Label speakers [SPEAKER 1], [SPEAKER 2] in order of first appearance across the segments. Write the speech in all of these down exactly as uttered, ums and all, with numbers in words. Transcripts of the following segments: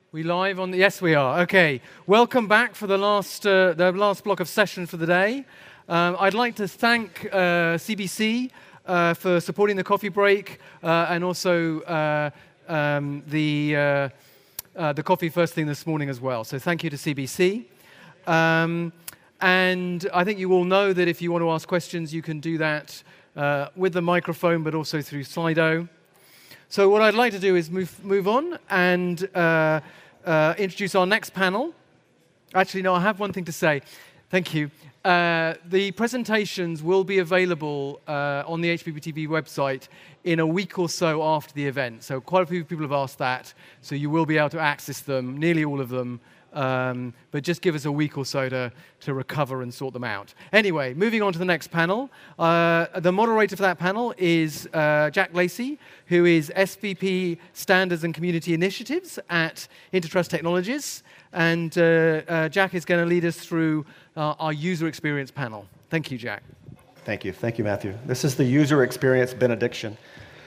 [SPEAKER 1] We live on the, yes we are, okay. Welcome back for the last, uh, the last block of session for the day. Um, I'd like to thank uh, C B C uh, for supporting the coffee break uh, and also uh, um, the, uh, uh, the coffee first thing this morning as well. So thank you to C B C. Um, and I think you all know that if you want to ask questions, you can do that uh, with the microphone, but also through Slido. So what I'd like to do is move move on and uh, uh, introduce our next panel. Actually, no, I have one thing to say. Thank you. Uh, the presentations will be available uh, on the H P B T V website in a week or so after the event. So quite a few people have asked that, so you will be able to access them, nearly all of them. Um, but just give us a week or so to, to recover and sort them out. Anyway, moving on to the next panel. Uh, the moderator for that panel is uh, Jack Lacey, who is S V P Standards and Community Initiatives at Intertrust Technologies. And uh, uh, Jack is going to lead us through uh, our user experience panel. Thank you, Jack.
[SPEAKER 2] Thank you. Thank you, Matthew. This is the user experience benediction.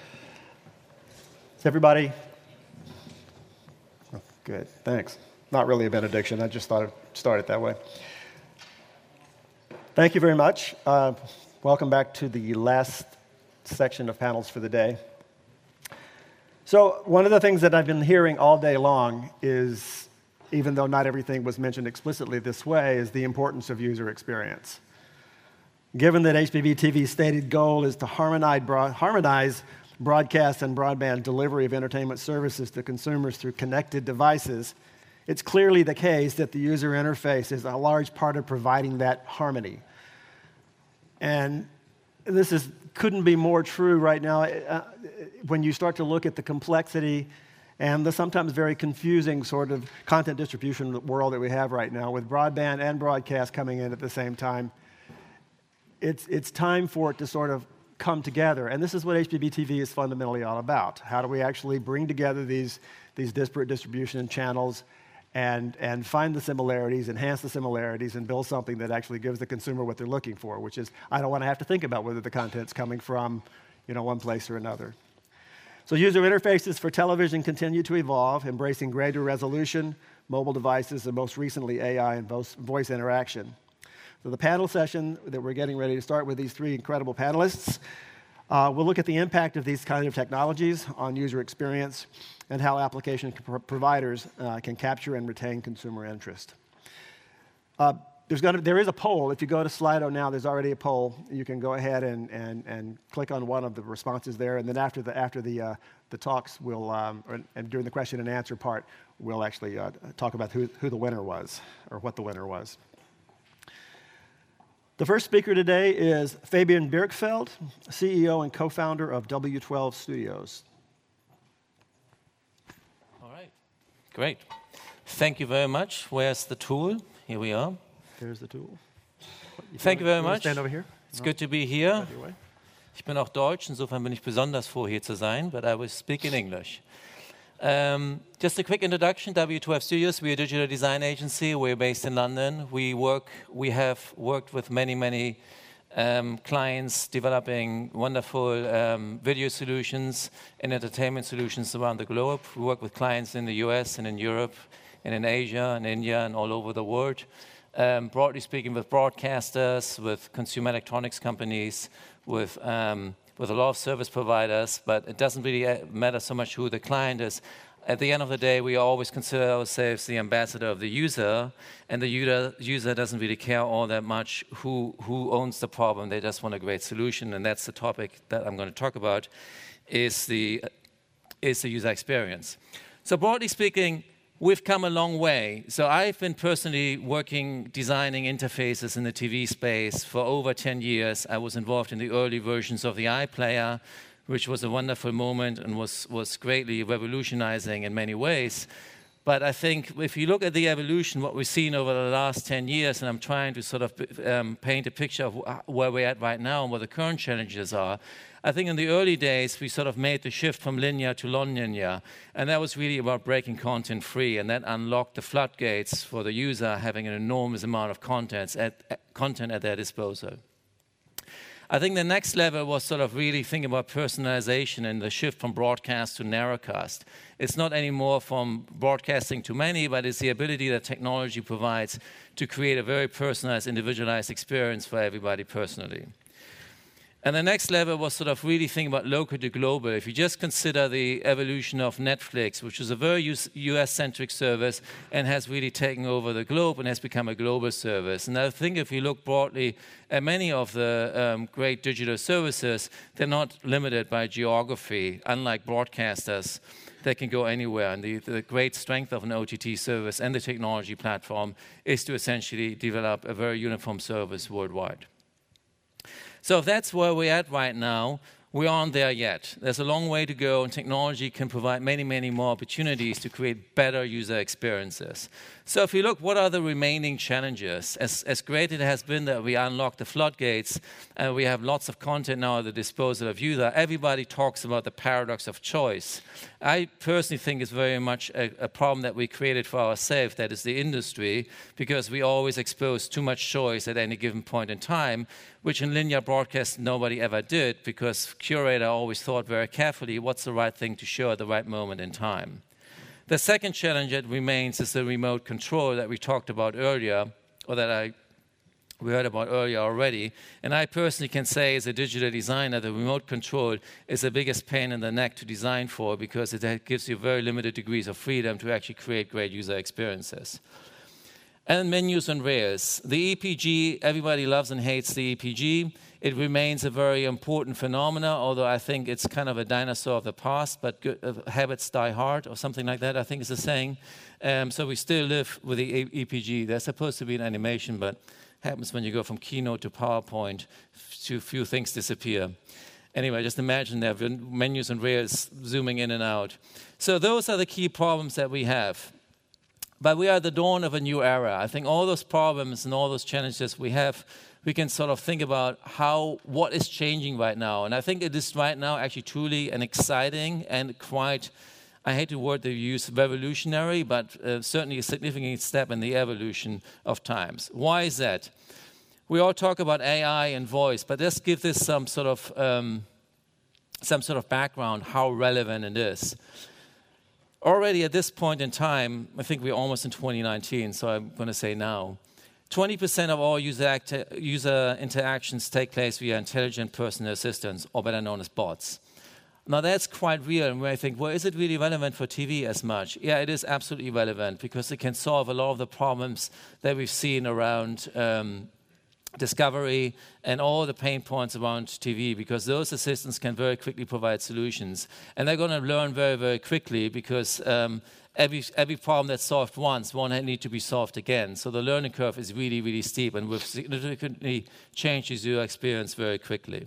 [SPEAKER 2] Is everybody? Oh, good. Thanks. Not really a benediction. I just thought I'd start it that way. Thank you very much. Uh, welcome back to the last section of panels for the day. So one of the things that I've been hearing all day long is, even though not everything was mentioned explicitly this way, is the importance of user experience. Given that H P B T V's stated goal is to harmonize, broad, harmonize broadcast and broadband delivery of entertainment services to consumers through connected devices, it's clearly the case that the user interface is a large part of providing that harmony. And this is, couldn't be more true right now uh, when you start to look at the complexity and the sometimes very confusing sort of content distribution world that we have right now with broadband and broadcast coming in at the same time. It's, it's time for it to sort of come together. And this is what H P B T V is fundamentally all about. How do we actually bring together these, these disparate distribution channels and, and find the similarities, enhance the similarities, and build something that actually gives the consumer what they're looking for, which is, I don't want to have to think about whether the content's coming from, you know, one place or another. So user interfaces for television continue to evolve, embracing greater resolution, mobile devices, and most recently A I and voice interaction. So the panel session that we're getting ready to start with these three incredible panelists, uh, we'll look at the impact of these kind of technologies on user experience and how application providers uh, can capture and retain consumer interest. Uh, there's gonna, there is a poll. If you go to Slido now, there's already a poll. You can go ahead and, and, and click on one of the responses there, and then after the, after the, uh, the talks, we'll, um, or, and during the question and answer part, we'll actually uh, talk about who, who the winner was, or what the winner was. The first speaker today is Fabian Birkfeld, C E O and co-founder of W twelve Studios.
[SPEAKER 3] All right, great. Thank you very much. Where's the tool? Here we are.
[SPEAKER 2] Here's the tool.
[SPEAKER 3] You Thank you very much.
[SPEAKER 2] Stand over here.
[SPEAKER 3] It's no. good to be here. Ich bin auch Deutsch, insofern bin ich besonders froh, hier zu sein, but I will speak in English. Um, just a quick introduction, W twelve Studios, we're a digital design agency, we're based in London. We work, we have worked with many, many um, clients developing wonderful um, video solutions and entertainment solutions around the globe. We work with clients in the U S and in Europe and in Asia and India and all over the world. Um, broadly speaking, with broadcasters, with consumer electronics companies, with um, with a lot of service providers, but it doesn't really matter so much who the client is. At the end of the day, we always consider ourselves the ambassador of the user, and the user, user doesn't really care all that much who, who owns the problem. They just want a great solution, and that's the topic that I'm going to talk about, is the, is the user experience. So broadly speaking, we've come a long way. So I've been personally working, designing interfaces in the T V space for over ten years. I was involved in the early versions of the iPlayer, which was a wonderful moment and was, was greatly revolutionizing in many ways. But I think if you look at the evolution, what we've seen over the last ten years, and I'm trying to sort of um, paint a picture of where we're at right now and what the current challenges are, I think in the early days, we sort of made the shift from linear to non-linear, and that was really about breaking content free, and that unlocked the floodgates for the user having an enormous amount of content at, content at their disposal. I think the next level was sort of really thinking about personalization and the shift from broadcast to narrowcast. It's not anymore from broadcasting to many, but it's the ability that technology provides to create a very personalized, individualized experience for everybody personally. And the next level was sort of really thinking about local to global. If you just consider the evolution of Netflix, which is a very U S-centric service and has really taken over the globe and has become a global service. And I think if you look broadly at many of the um, great digital services, they're not limited by geography, unlike broadcasters. They can go anywhere. And the, the great strength of an O T T service and the technology platform is to essentially develop a very uniform service worldwide. So if that's where we're at right now, we aren't there yet. There's a long way to go, and technology can provide many, many more opportunities to create better user experiences. So if you look, what are the remaining challenges? As, as great it has been that we unlocked the floodgates, and we have lots of content now at the disposal of user, everybody talks about the paradox of choice. I personally think it's very much a, a problem that we created for ourselves, that is the industry, because we always expose too much choice at any given point in time, which in linear broadcast nobody ever did, because curator always thought very carefully what's the right thing to show at the right moment in time. The second challenge that remains is the remote control that we talked about earlier, or that I we heard about earlier already. And I personally can say, as a digital designer, the remote control is the biggest pain in the neck to design for, because it gives you very limited degrees of freedom to actually create great user experiences. And menus and rails. The E P G, everybody loves and hates the E P G. It remains a very important phenomena, although I think it's kind of a dinosaur of the past, but good, uh, habits die hard, or something like that, I think is the saying. Um, so we still live with the E P G. There's supposed to be an animation, but happens when you go from Keynote to PowerPoint, too few things disappear. Anyway, just imagine there are menus and rails zooming in and out. So those are the key problems that we have. But we are at the dawn of a new era. I think all those problems and all those challenges we have, we can sort of think about how, what is changing right now. And I think it is right now actually truly an exciting and quite, I hate the word they use, revolutionary, but uh, certainly a significant step in the evolution of times. Why is that? We all talk about A I and voice, but let's give this some sort of, um, some sort of background, how relevant it is. Already at this point in time, I think we're almost in twenty nineteen, so I'm going to say now, twenty percent of all user, acti- user interactions take place via intelligent personal assistants, or better known as bots. Now that's quite real, and where I think, well, is it really relevant for T V as much? Yeah, it is absolutely relevant, because it can solve a lot of the problems that we've seen around um, discovery and all the pain points around T V, because those assistants can very quickly provide solutions. And they're going to learn very, very quickly, because um, every, every problem that's solved once won't need to be solved again. So the learning curve is really, really steep, and will significantly change the user experience very quickly.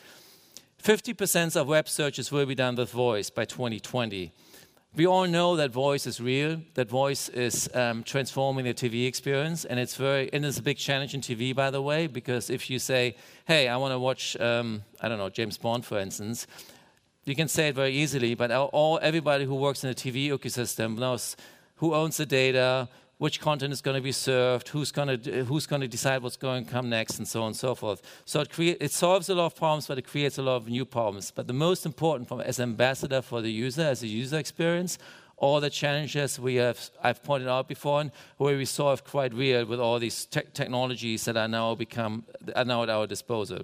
[SPEAKER 3] fifty percent of web searches will be done with voice by twenty twenty. We all know that voice is real, that voice is um, transforming the T V experience, and it's very, and it's a big challenge in T V, by the way, because if you say, hey, I want to watch, um, I don't know, James Bond, for instance, you can say it very easily, but all, everybody who works in the T V ecosystem knows who owns the data, which content is going to be served, who's going to who's going to decide what's going to come next, and so on and so forth. So it create, it solves a lot of problems, but it creates a lot of new problems. But the most important, from as ambassador for the user, as a user experience, all the challenges we have, I've pointed out before, and where we solve quite real with all these te- technologies that are now become are now at our disposal.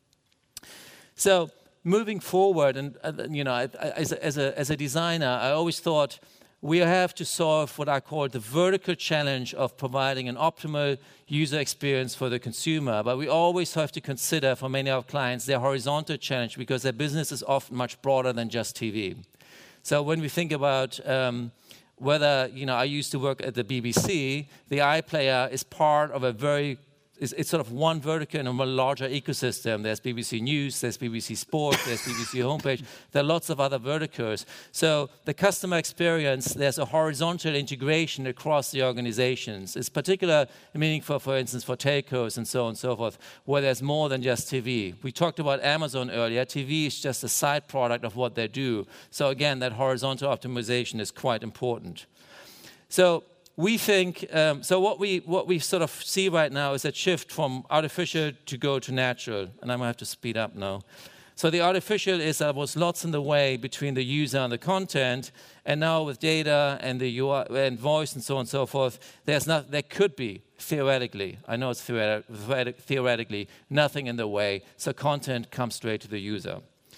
[SPEAKER 3] So moving forward, and uh, you know, I, I, as, a, as a as a designer, I always thought, we have to solve what I call the vertical challenge of providing an optimal user experience for the consumer. But we always have to consider, for many of our clients, their horizontal challenge, because their business is often much broader than just T V. So when we think about um, whether, you know, I used to work at the B B C, the iPlayer is part of a very It's, it's sort of one vertical in a larger ecosystem. There's B B C News, there's B B C Sport, there's B B C Homepage. There are lots of other verticals. So the customer experience, there's a horizontal integration across the organizations. It's particularly meaningful, for instance, for telcos and so on and so forth, where there's more than just T V. We talked about Amazon earlier. T V is just a side product of what they do. So again, that horizontal optimization is quite important. So we think, um, so what we, what we sort of see right now is that shift from artificial to go to natural. And I'm going to have to speed up now. So the artificial is there was lots in the way between the user and the content. And now with data and the U I and voice and so on and so forth, there's not, there could be, theoretically, I know it's theoretic, theoretically, nothing in the way. So content comes straight to the user.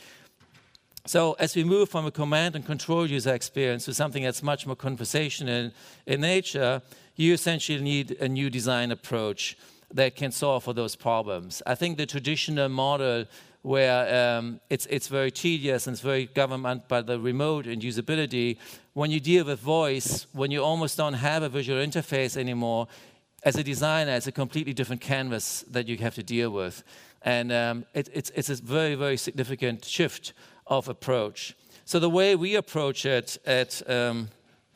[SPEAKER 3] So as we move from a command and control user experience to something that's much more conversational in nature, you essentially need a new design approach that can solve for those problems. I think the traditional model where um, it's, it's very tedious and it's very governed by the remote and usability, when you deal with voice, when you almost don't have a visual interface anymore, as a designer, it's a completely different canvas that you have to deal with. And um, it, it's, it's a very, very significant shift of approach. So the way we approach it at, um,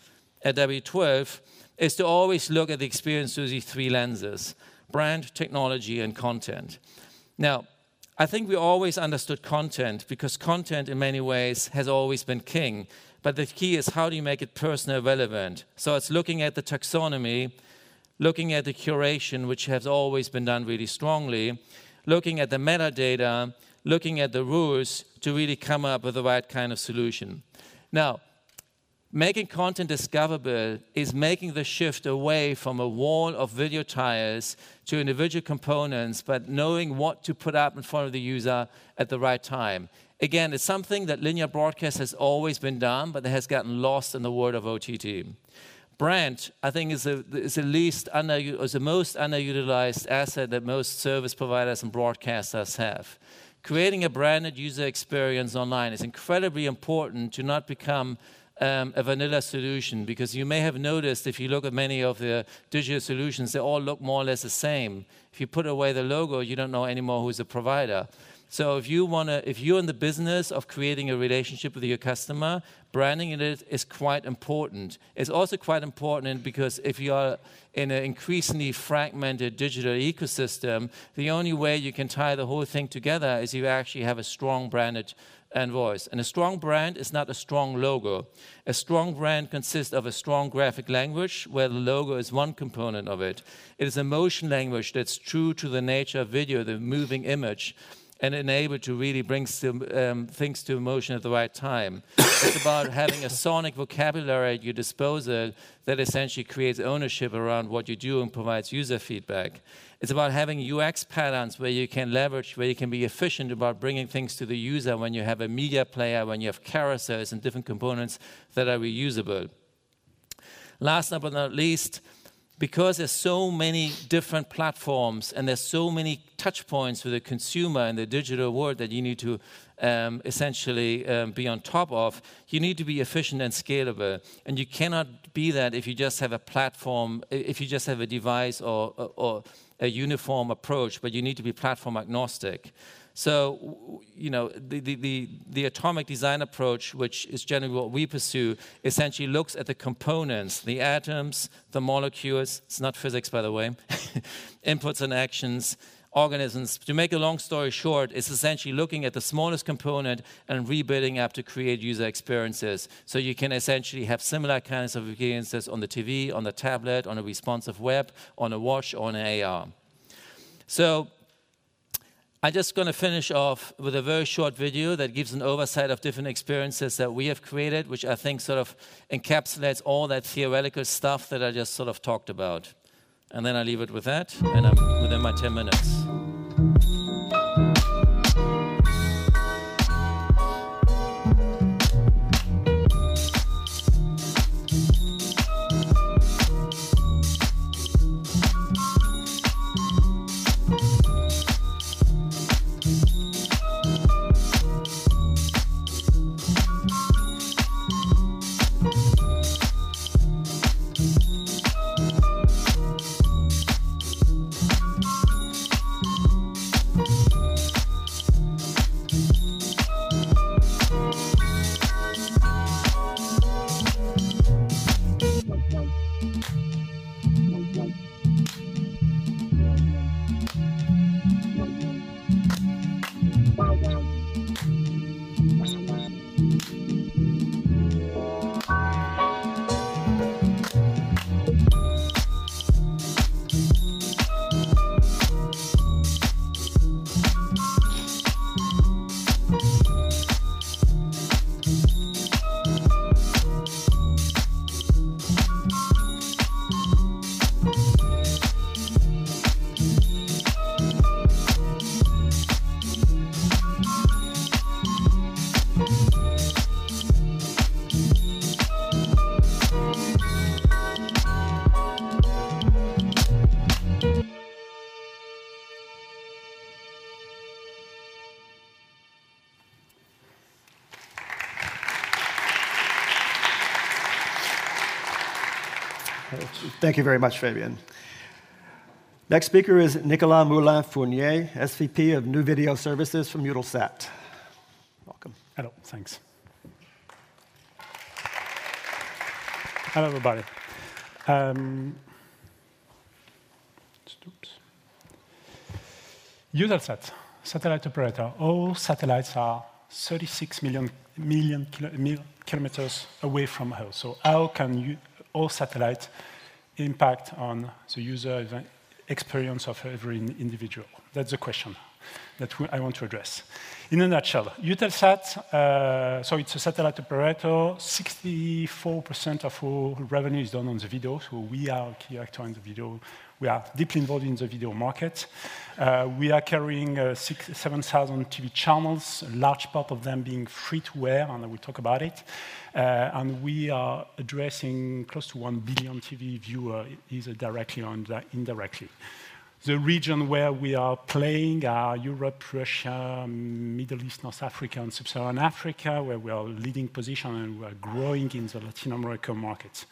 [SPEAKER 3] at W twelve is to always look at the experience through these three lenses: brand, technology, and content. Now, I think we always understood content because content in many ways has always been king. But the key is how do you make it personal relevant? So it's looking at the taxonomy, looking at the curation, which has always been done really strongly, looking at the metadata, looking at the rules to really come up with the right kind of solution. Now, making content discoverable is making the shift away from a wall of video tiles to individual components, but knowing what to put up in front of the user at the right time. Again, it's something that linear broadcast has always been done, but it has gotten lost in the world of O T T. Brand, I think, is the, is the least under, is the most underutilized asset that most service providers and broadcasters have. Creating a branded user experience online is incredibly important to not become um, a vanilla solution, because you may have noticed if you look at many of the digital solutions, they all look more or less the same. If you put away the logo, you don't know anymore who's the provider. So if you want to, if you're in the business of creating a relationship with your customer, branding it is quite important. It's also quite important because if you are in an increasingly fragmented digital ecosystem, the only way you can tie the whole thing together is you actually have a strong branded and voice. And a strong brand is not a strong logo. A strong brand consists of a strong graphic language where the logo is one component of it. It is a motion language that's true to the nature of video, the moving image, and enable to really bring um, things to emotion at the right time. It's about having a sonic vocabulary at your disposal that essentially creates ownership around what you do and provides user feedback. It's about having U X patterns where you can leverage, where you can be efficient about bringing things to the user when you have a media player, when you have carousels and different components that are reusable. Last but not least, because there's so many different platforms and there's so many touch points with the consumer in the digital world that you need to um, essentially um, be on top of, you need to be efficient and scalable. And you cannot be that if you just have a platform, if you just have a device or, or, or a uniform approach, but you need to be platform agnostic. So, you know, the, the, the, the atomic design approach, which is generally what we pursue, essentially looks at the components, the atoms, the molecules, it's not physics, by the way, inputs and actions, organisms. To make a long story short, it's essentially looking at the smallest component and rebuilding up to create user experiences. So you can essentially have similar kinds of experiences on the T V, on the tablet, on a responsive web, on a watch, or on an A R. So I'm just going to finish off with a very short video that gives an oversight of different experiences that we have created, which I think sort of encapsulates all that theoretical stuff that I just sort of talked about. And then I leave it with that, and I'm within my ten minutes.
[SPEAKER 2] Thank you very much, Fabien. Next speaker is Nicolas Moulin-Fournier, S V P of New Video Services from Eutelsat. Welcome.
[SPEAKER 4] Hello, thanks. Hello, everybody. Um, oops. Eutelsat, satellite operator. All satellites are thirty-six million, million kilo, mil, kilometers away from Earth. So how can you, all satellites impact on the user experience of every individual? That's the question that I want to address. In a nutshell, Eutelsat, uh, so it's a satellite operator. sixty-four percent of our revenue is done on the video, so we are a key actor in the video. We are deeply involved in the video market. Uh, we are carrying uh, seven thousand T V channels, a large part of them being free-to-air, and I will talk about it. Uh, and we are addressing close to one billion T V viewers, either directly or indirectly. The region where we are playing are Europe, Russia, Middle East, North Africa, and Sub-Saharan Africa, where we are leading position and we are growing in the Latin American markets.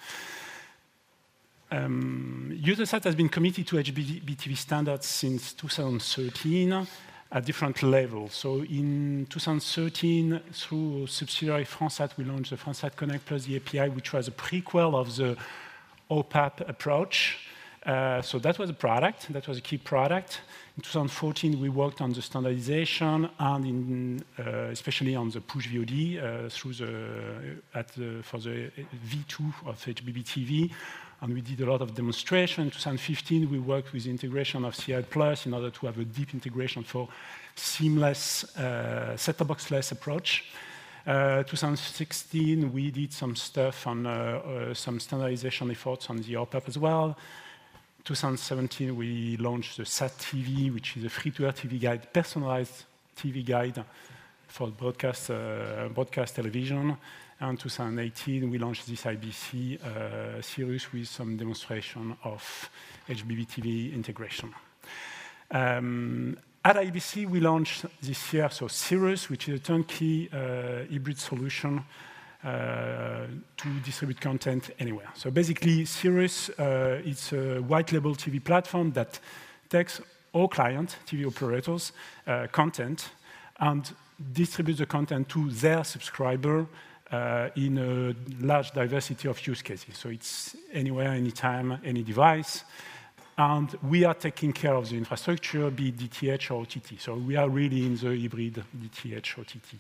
[SPEAKER 4] Um, Eutelsat has been committed to H B T V standards since two thousand thirteen at different levels. So in two thousand thirteen, through subsidiary FranceSat, we launched the FranceSat Connect Plus the A P I, which was a prequel of the O P A P approach. Uh, so that was a product, that was a key product. In two thousand fourteen, we worked on the standardization and in, uh, especially on the push V O D uh, through the, at the, for the V two of H B B T V. And we did a lot of demonstration. In two thousand fifteen, we worked with the integration of C I Plus in order to have a deep integration for seamless, uh, set-top box-less approach. Uh, two thousand sixteen, we did some stuff on uh, uh, some standardization efforts on the O P A P as well. two thousand seventeen, we launched the Sat T V, which is a free-to-air T V guide, personalized T V guide for broadcast, uh, broadcast television. And two thousand eighteen, we launched this I B C uh, Sirius with some demonstration of H B B T V integration. Um, at I B C, we launched this year, so Sirius, which is a turnkey uh, hybrid solution Uh, to distribute content anywhere. So basically, Sirius uh, is a white label T V platform that takes all client, T V operators, uh, content and distributes the content to their subscriber uh, in a large diversity of use cases. So it's anywhere, anytime, any device. And we are taking care of the infrastructure, be it D T H or O T T. So we are really in the hybrid D T H O T T.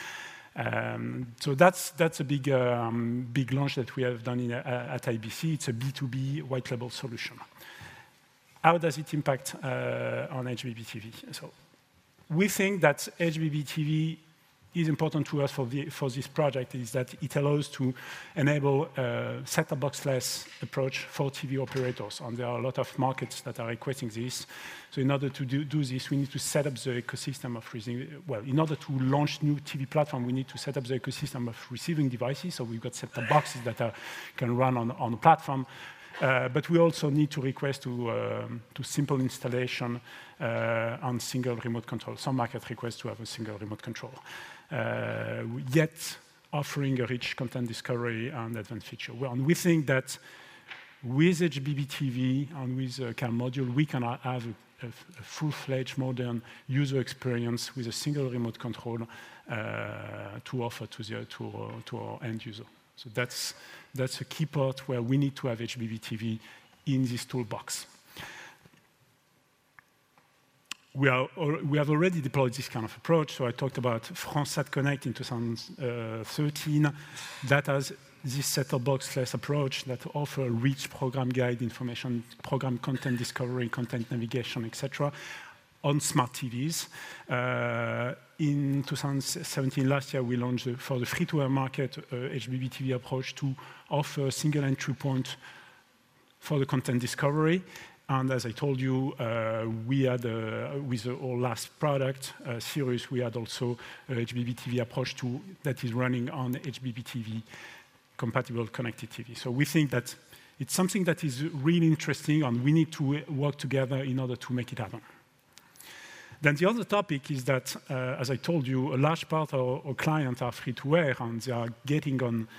[SPEAKER 4] Um, so that's, that's a big, um, big launch that we have done in, uh, at I B C. It's a B two B white label solution. How does it impact uh, on H B B T V? So we think that H B B T V is important to us for, the, for this project is that it allows to enable a set-top box-less approach for T V operators. And there are a lot of markets that are requesting this. So in order to do, do this, we need to set up the ecosystem of receiving, well, in order to launch new T V platform, we need to set up the ecosystem of receiving devices. So we've got set-top boxes that are, can run on, on the platform. Uh, but we also need to request to, uh, to simple installation uh, on single remote control. Some market request to have a single remote control. Uh, yet offering a rich content discovery and advanced feature. Well, and we think that with H B B T V and with a CAM module, we can have a, a, a full-fledged modern user experience with a single remote control uh, to offer to, the, to, uh, to our end user. So that's, that's a key part where we need to have H B B T V in this toolbox. We, are, we have already deployed this kind of approach. So I talked about FranceSat Connect in two thousand thirteen. That has this set-top box-less approach that offers rich program guide information, program content discovery, content navigation, et cetera, on smart T Vs. Uh, in two thousand seventeen, last year, we launched the, for the free-to-air market uh, H B B T V approach to offer a single entry point for the content discovery. And as I told you, uh, we had, uh, with uh, our last product, uh, Sirius, we had also a H B B T V approach to, that is running on H B B T V compatible connected T V. So we think that it's something that is really interesting, and we need to work together in order to make it happen. Then the other topic is that, uh, as I told you, a large part of our clients are free-to-air, and they are getting on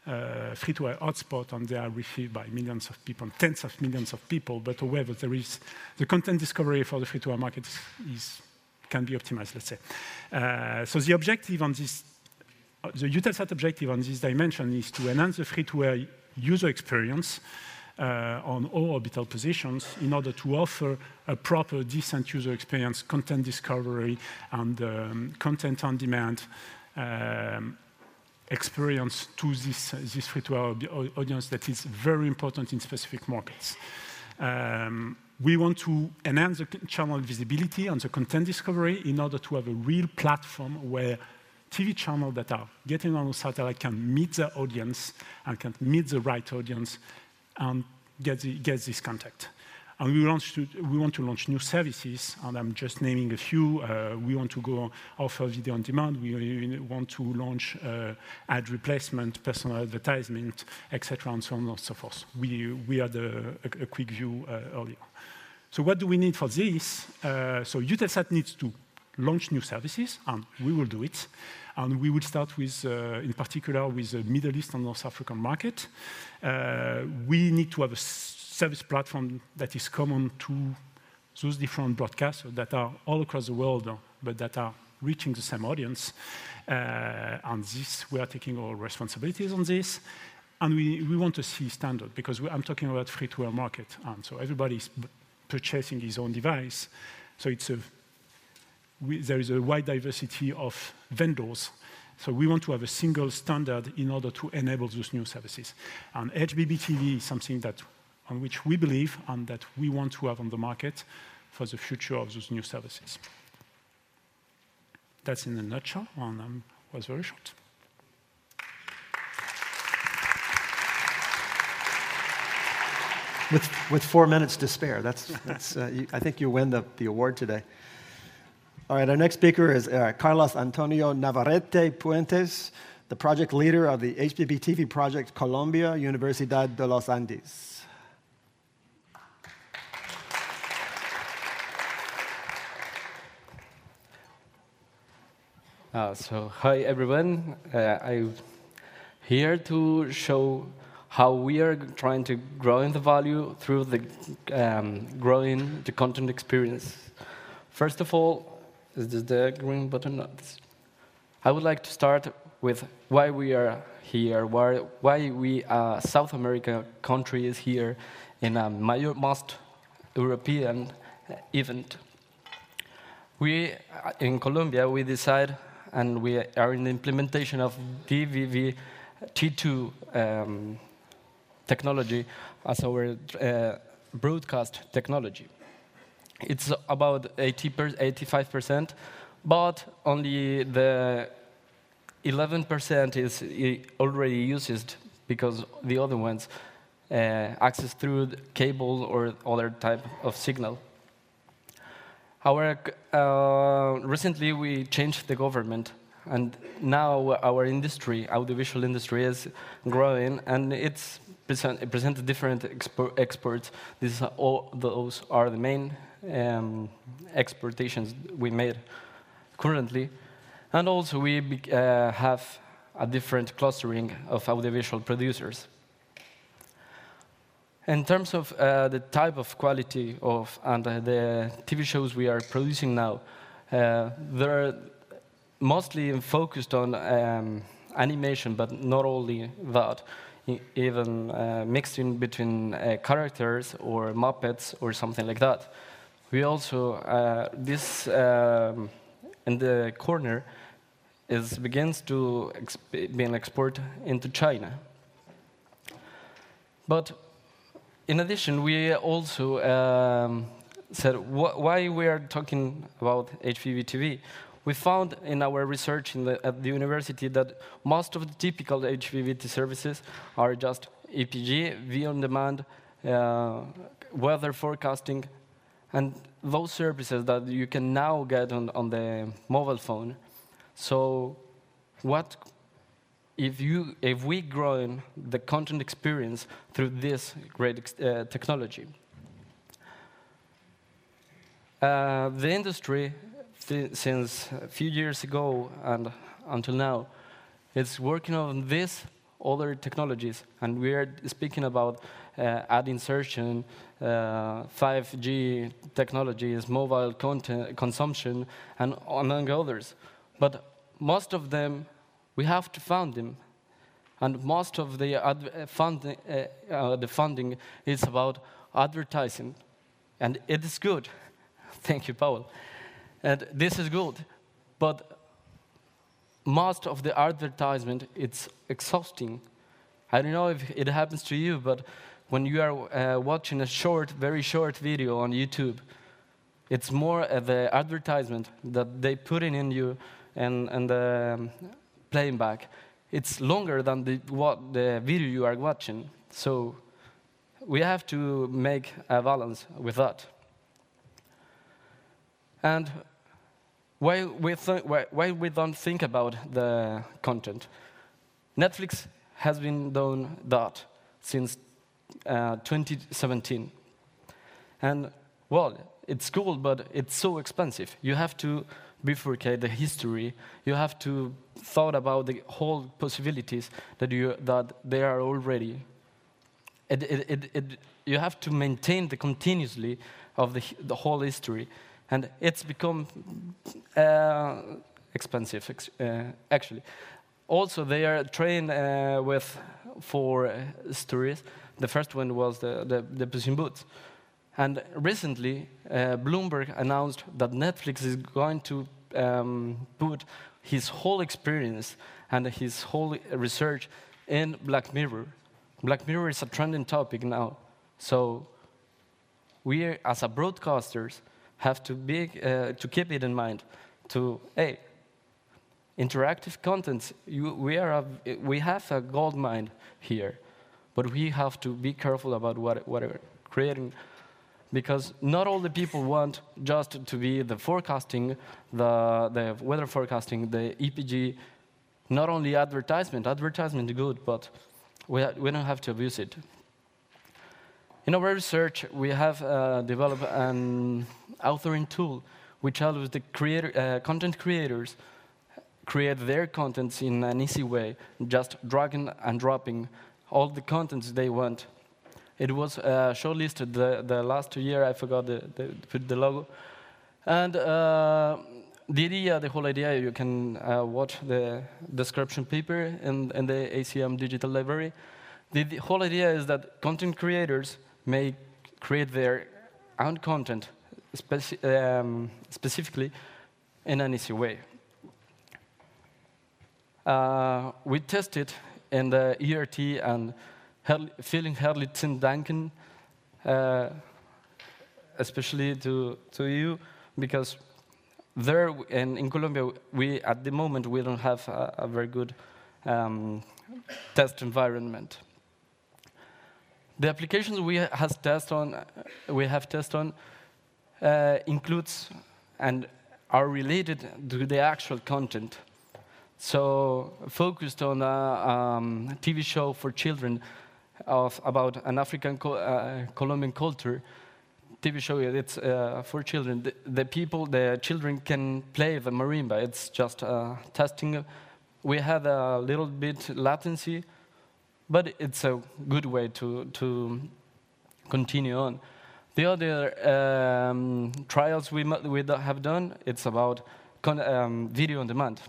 [SPEAKER 4] uh, free-to-air hotspot, and they are received by millions of people, tens of millions of people. But however, there is the content discovery for the free-to-air market is, is can be optimized, let's say. Uh, so the objective on this, uh, the Eutelsat objective on this dimension is to enhance the free-to-air user experience uh, on all orbital positions in order to offer a proper, decent user experience, content discovery, and um, content on demand um, experience to this, this free-to-air audience that is very important in specific markets. Um, we want to enhance the channel visibility and the content discovery in order to have a real platform where T V channels that are getting on the satellite can meet the audience and can meet the right audience and get, the, get this contact. And we, launch to, we want to launch new services, and I'm just naming a few. Uh, we want to go offer video on demand. We want to launch uh, ad replacement, personal advertisement, et cetera, and so on and so forth. We, we had a, a, a quick view uh, earlier. So what do we need for this? Uh, so Eutelsat needs to launch new services, and we will do it. And we will start with, uh, in particular, with the Middle East and North African market. Uh, we need to have a service platform that is common to those different broadcasters that are all across the world, but that are reaching the same audience. Uh, and this, we are taking all responsibilities on this. And we, we want to see standard, because we, I'm talking about free-to-air market. And so everybody's purchasing his own device. So it's a, we, there is a wide diversity of vendors. So we want to have a single standard in order to enable those new services. And H B B T V is something that on which we believe and that we want to have on the market for the future of those new services. That's in a nutshell, and um, was very short.
[SPEAKER 2] With, with four minutes to spare, that's, that's, uh, you, I think you win the, the award today. All right, our next speaker is uh, Carlos Antonio Navarrete Puentes, the project leader of the H B B T V project Colombia, Universidad de los Andes.
[SPEAKER 5] Uh, so, hi everyone. Uh, I'm here to show how we are trying to grow in the value through the um, growing the content experience. First of all, is this the green button? No, I would like to start with why we are here, why, why we, uh, South America country, is here in a major, most European event. We, in Colombia, we decide, and we are in the implementation of D V V T two um, technology as our uh, broadcast technology. It's about eighty-five percent, but only the eleven percent is already used because the other ones uh, access through cable or other type of signal. Our, uh, recently, we changed the government, and now our industry, audiovisual industry, is growing, and it's present, it presents different expo exports. These are all, those are the main um, exportations we made currently, and also we be, uh, have a different clustering of audiovisual producers. In terms of uh, the type of quality of and uh, the T V shows we are producing now, uh, they're mostly focused on um, animation, but not only that, e even uh, mixed in between uh, characters or Muppets or something like that. We also, uh, this um, in the corner is begins to exp being exported into China. But in addition, we also um, said wh why we are talking about H B B T V. We found in our research in the, at the university that most of the typical H B B T services are just E P G, video on demand, uh, weather forecasting, and those services that you can now get on, on the mobile phone. So what If, you, if we grow in the content experience through this great uh, technology? Uh, the industry, th since a few years ago and until now, is working on this other technologies, and we are speaking about uh, ad insertion, uh, five G technologies, mobile content consumption, and among others. But most of them, we have to fund them, and most of the ad funding, uh, uh, the funding is about advertising, and it is good. Thank you, Paul. And this is good, but most of the advertisement, it's exhausting. I don't know if it happens to you, but when you are uh, watching a short, very short video on YouTube, it's more of the advertisement that they put in, in you and, and the um, playing back. It's longer than the, what, the video you are watching. So we have to make a balance with that. And Why we, why, why we don't think about the content? Netflix has been doing that since uh, twenty seventeen. And, well, it's cool, but it's so expensive. You have to bifurcate the history. You have to thought about the whole possibilities that, you, that they are already. It, it, it, it, you have to maintain the continuously of the, the whole history. And it's become uh, expensive, uh, actually. Also, they are trained uh, with four uh, stories. The first one was the, the, the Puss in Boots. And recently, uh, Bloomberg announced that Netflix is going to um, put his whole experience and his whole research in Black Mirror. Black Mirror is a trending topic now. So we, as a broadcasters, have to be uh, to keep it in mind. To hey, interactive content. You, we are a, we have a gold mine here, but we have to be careful about what what we're creating, because not all the people want just to be the forecasting, the the weather forecasting, the E P G. Not only advertisement. Advertisement is good, but we ha we don't have to abuse it. In our research, we have uh, developed an authoring tool which allows the creator, uh, content creators create their contents in an easy way, just dragging and dropping all the contents they want. It was uh, shortlisted the, the last year. I forgot the, the, put the logo. And uh, the idea, the whole idea, you can uh, watch the description paper in, in the A C M Digital Library. The, the whole idea is that content creators may create their own content speci um, specifically in an easy way. Uh, we tested in the E R T and feeling Herlitzen Danken, uh, especially to, to you, because there in, in Colombia, we at the moment we don't have a, a very good um, test environment. The applications we has test on, we have test on, uh, includes and are related to the actual content. So focused on a um, T V show for children of about an African co uh, Colombian culture. T V show it's uh, for children. The, the people, the children can play the marimba. It's just uh, testing. We had a little bit latency. But it's a good way to, to continue on. The other um, trials we, we have done, it's about con um, video on demand.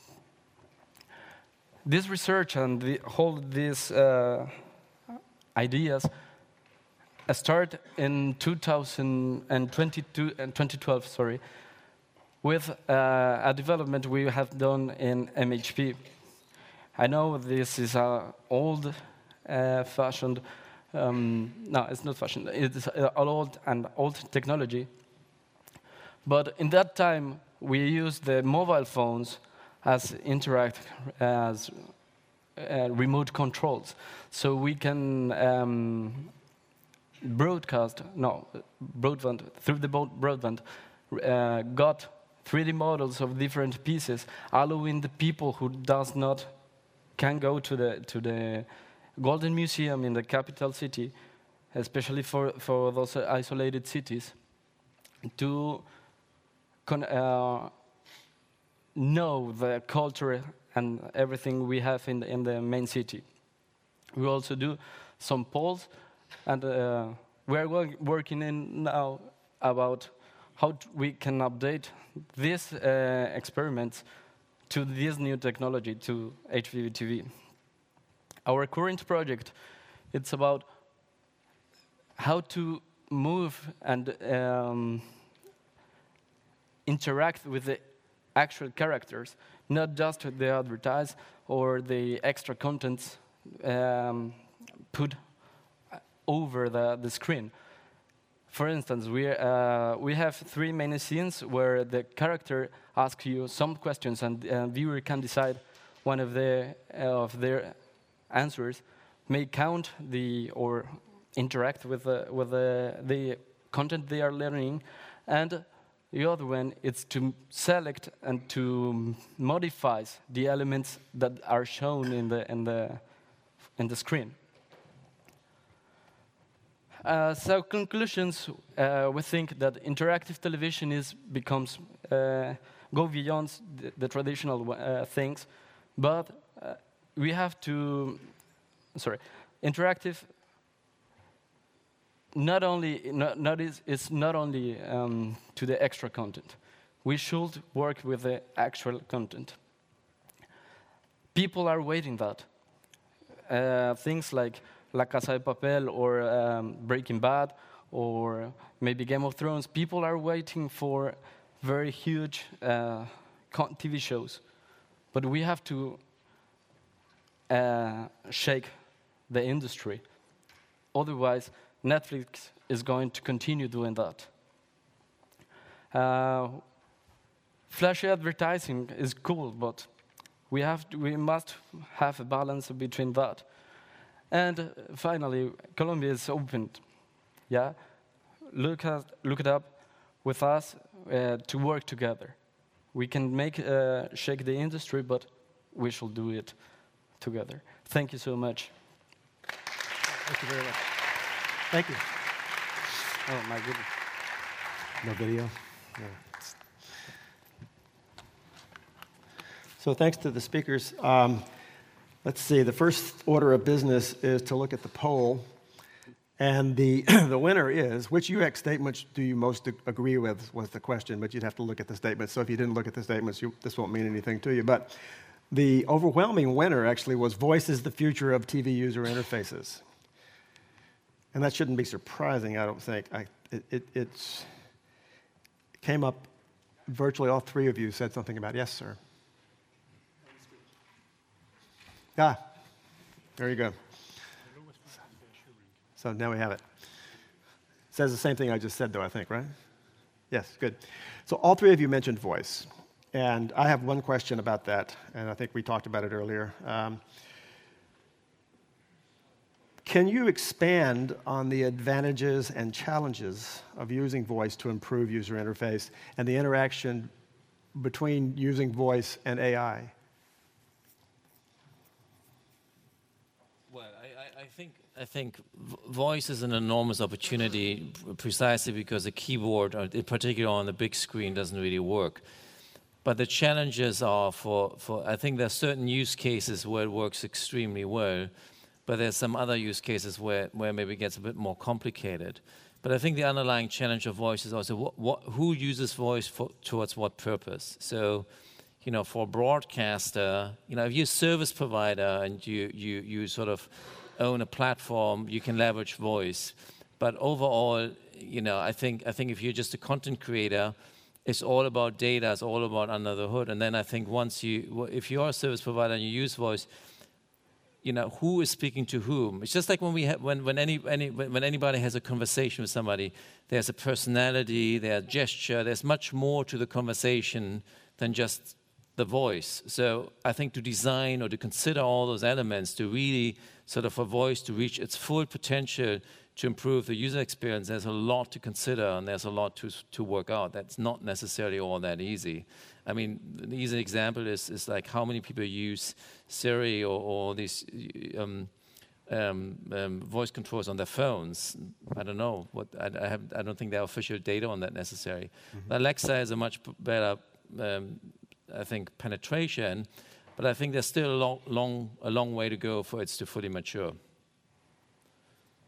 [SPEAKER 5] This research and the whole these uh, ideas start in two thousand twenty-two and twenty twelve, sorry, with uh, a development we have done in M H P. I know this is an old-fashioned, uh, um, no, it's not fashion, it's an old and old technology. But in that time, we used the mobile phones as interact, as uh, remote controls. So we can um, broadcast, no, broadband, through the broadband, uh, got three D models of different pieces, allowing the people who does not can go to the to the Golden Museum in the capital city, especially for for those isolated cities, to con uh, know the culture and everything we have in the, in the main city. We also do some polls, and uh, we are wo- working in now about how t- we can update these uh, experiments to this new technology, to H P V T V. Our current project, it's about how to move and um, interact with the actual characters, not just the advertise or the extra contents um, put over the, the screen. For instance, we, uh, we have three main scenes where the character asks you some questions, and the uh, viewer can decide one of, the, uh, of their answers may count the or interact with the, with the, the content they are learning, and the other one is to select and to modify the elements that are shown in the in the in the screen. Uh, so conclusions, uh, we think that interactive television is becomes uh, go beyond the, the traditional uh, things, but uh, we have to, sorry, interactive not only not, not is, is not only um, to the extra content. We should work with the actual content. People are waiting that. Uh, things like La Casa de Papel or um, Breaking Bad or maybe Game of Thrones, people are waiting for very huge uh, T V shows. But we have to uh, shake the industry. Otherwise, Netflix is going to continue doing that. Uh, flashy advertising is cool, but we have to, we must have a balance between that. And uh, finally, Colombia is open. Yeah, look at look it up with us uh, to work together. We can make uh, shake the industry, but we should do it together. Thank you so much.
[SPEAKER 2] Thank you very much. Thank you.
[SPEAKER 5] Oh my goodness.
[SPEAKER 2] No video? No. So thanks to the speakers. Um, let's see, the first order of business is to look at the poll. And the, the winner is, which U X statements do you most agree with was the question, but you'd have to look at the statements. So if you didn't look at the statements, you, this won't mean anything to you. But the overwhelming winner actually was voice is the future of T V user interfaces. And that shouldn't be surprising, I don't think. I, it, it it's, it came up, virtually all three of you said something about it. Yes, sir. Ah, there you go. So now we have it. It says the same thing I just said, though, I think, right? Yes, good. So all three of you mentioned voice. And I have one question about that, and I think we talked about it earlier. Um, Can you expand on the advantages and challenges of using voice to improve user interface and the interaction between using voice and A I?
[SPEAKER 3] Well, I, I, I think I think voice is an enormous opportunity, precisely because the keyboard, in particular on the big screen, doesn't really work. But the challenges are for, for I think there are certain use cases where it works extremely well. But there's some other use cases where, where maybe it gets a bit more complicated. But I think the underlying challenge of voice is also what, what, who uses voice for, towards what purpose. So, you know, for a broadcaster, you know, if you're a service provider and you, you, you sort of own a platform, you can leverage voice. But overall, you know, I think, I think if you're just a content creator, it's all about data, it's all about under the hood. And then I think once you, if you're a service provider and you use voice, you know, who is speaking to whom? It's just like when we ha- when when any any when anybody has a conversation with somebody, there's a personality, there's gesture, there's much more to the conversation than just the voice. So I think to design or to consider all those elements to really sort of a voice to reach its full potential to improve the user experience, there's a lot to consider and there's a lot to to work out. That's not necessarily all that easy. I mean, the easy example is, is like how many people use Siri or, or these um, um, um, voice controls on their phones. I don't know. What I, I, have, I don't think there are official data on that necessary. Mm-hmm. Alexa is a much better, um, I think, penetration, but I think there's still a long, long, a long way to go for it to fully mature.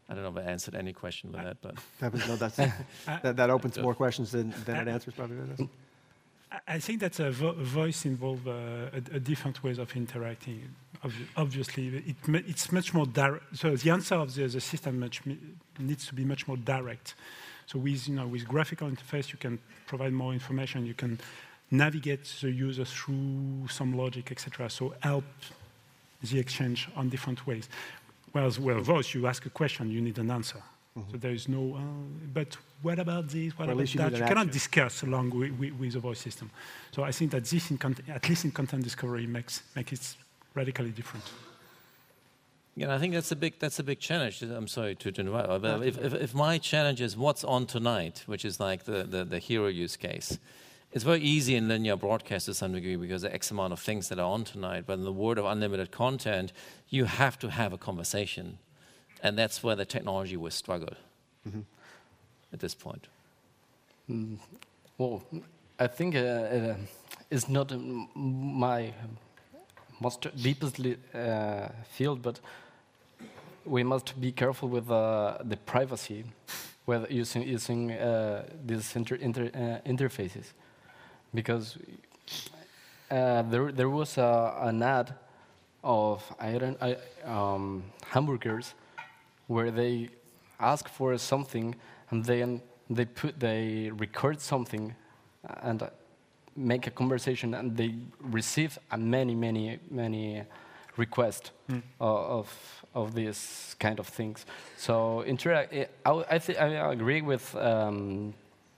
[SPEAKER 3] I don't know if I answered any question with that, but
[SPEAKER 2] That, was, no, that's, that, that opens more questions than, than it answers, probably. Does.
[SPEAKER 4] I I think that a vo voice involves uh, a, a different ways of interacting. Ob obviously, it, it's much more direct. So the answer of the, the system much needs to be much more direct. So with, you know, with graphical interface, you can provide more information. You can navigate the user through some logic, et cetera. So help the exchange on different ways. Whereas, well, voice, you ask a question, you need an answer. Mm-hmm. So there is no, uh, but what about this, what
[SPEAKER 2] or
[SPEAKER 4] about
[SPEAKER 2] you
[SPEAKER 4] that? You cannot
[SPEAKER 2] action.
[SPEAKER 4] discuss along with, with, with the voice system. So I think that this, in at least in content discovery, makes, makes it radically different.
[SPEAKER 3] Yeah, I think that's a big that's a big challenge. I'm sorry to interrupt, but if, if, if my challenge is what's on tonight, which is like the, the, the hero use case, it's very easy in linear broadcast to some degree because there are X amount of things that are on tonight. But in the world of unlimited content, you have to have a conversation, and that's where the technology will struggle mm-hmm. at this point.
[SPEAKER 5] Mm, well, I think uh, uh, it's not um, my most deepest uh, field, but we must be careful with uh, the privacy with using using uh, these inter inter uh, interfaces, because uh, there there was a, an ad of I don't I, um, hamburgers where they ask for something and then they put they record something and make a conversation, and they receive a many, many, many requests mm. of of these kind of things. So interact. I I, th I agree with um,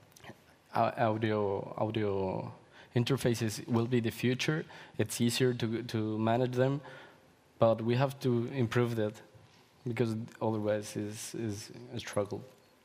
[SPEAKER 5] audio audio interfaces will be the future. It's easier to to manage them, but we have to improve that because otherwise is is a struggle.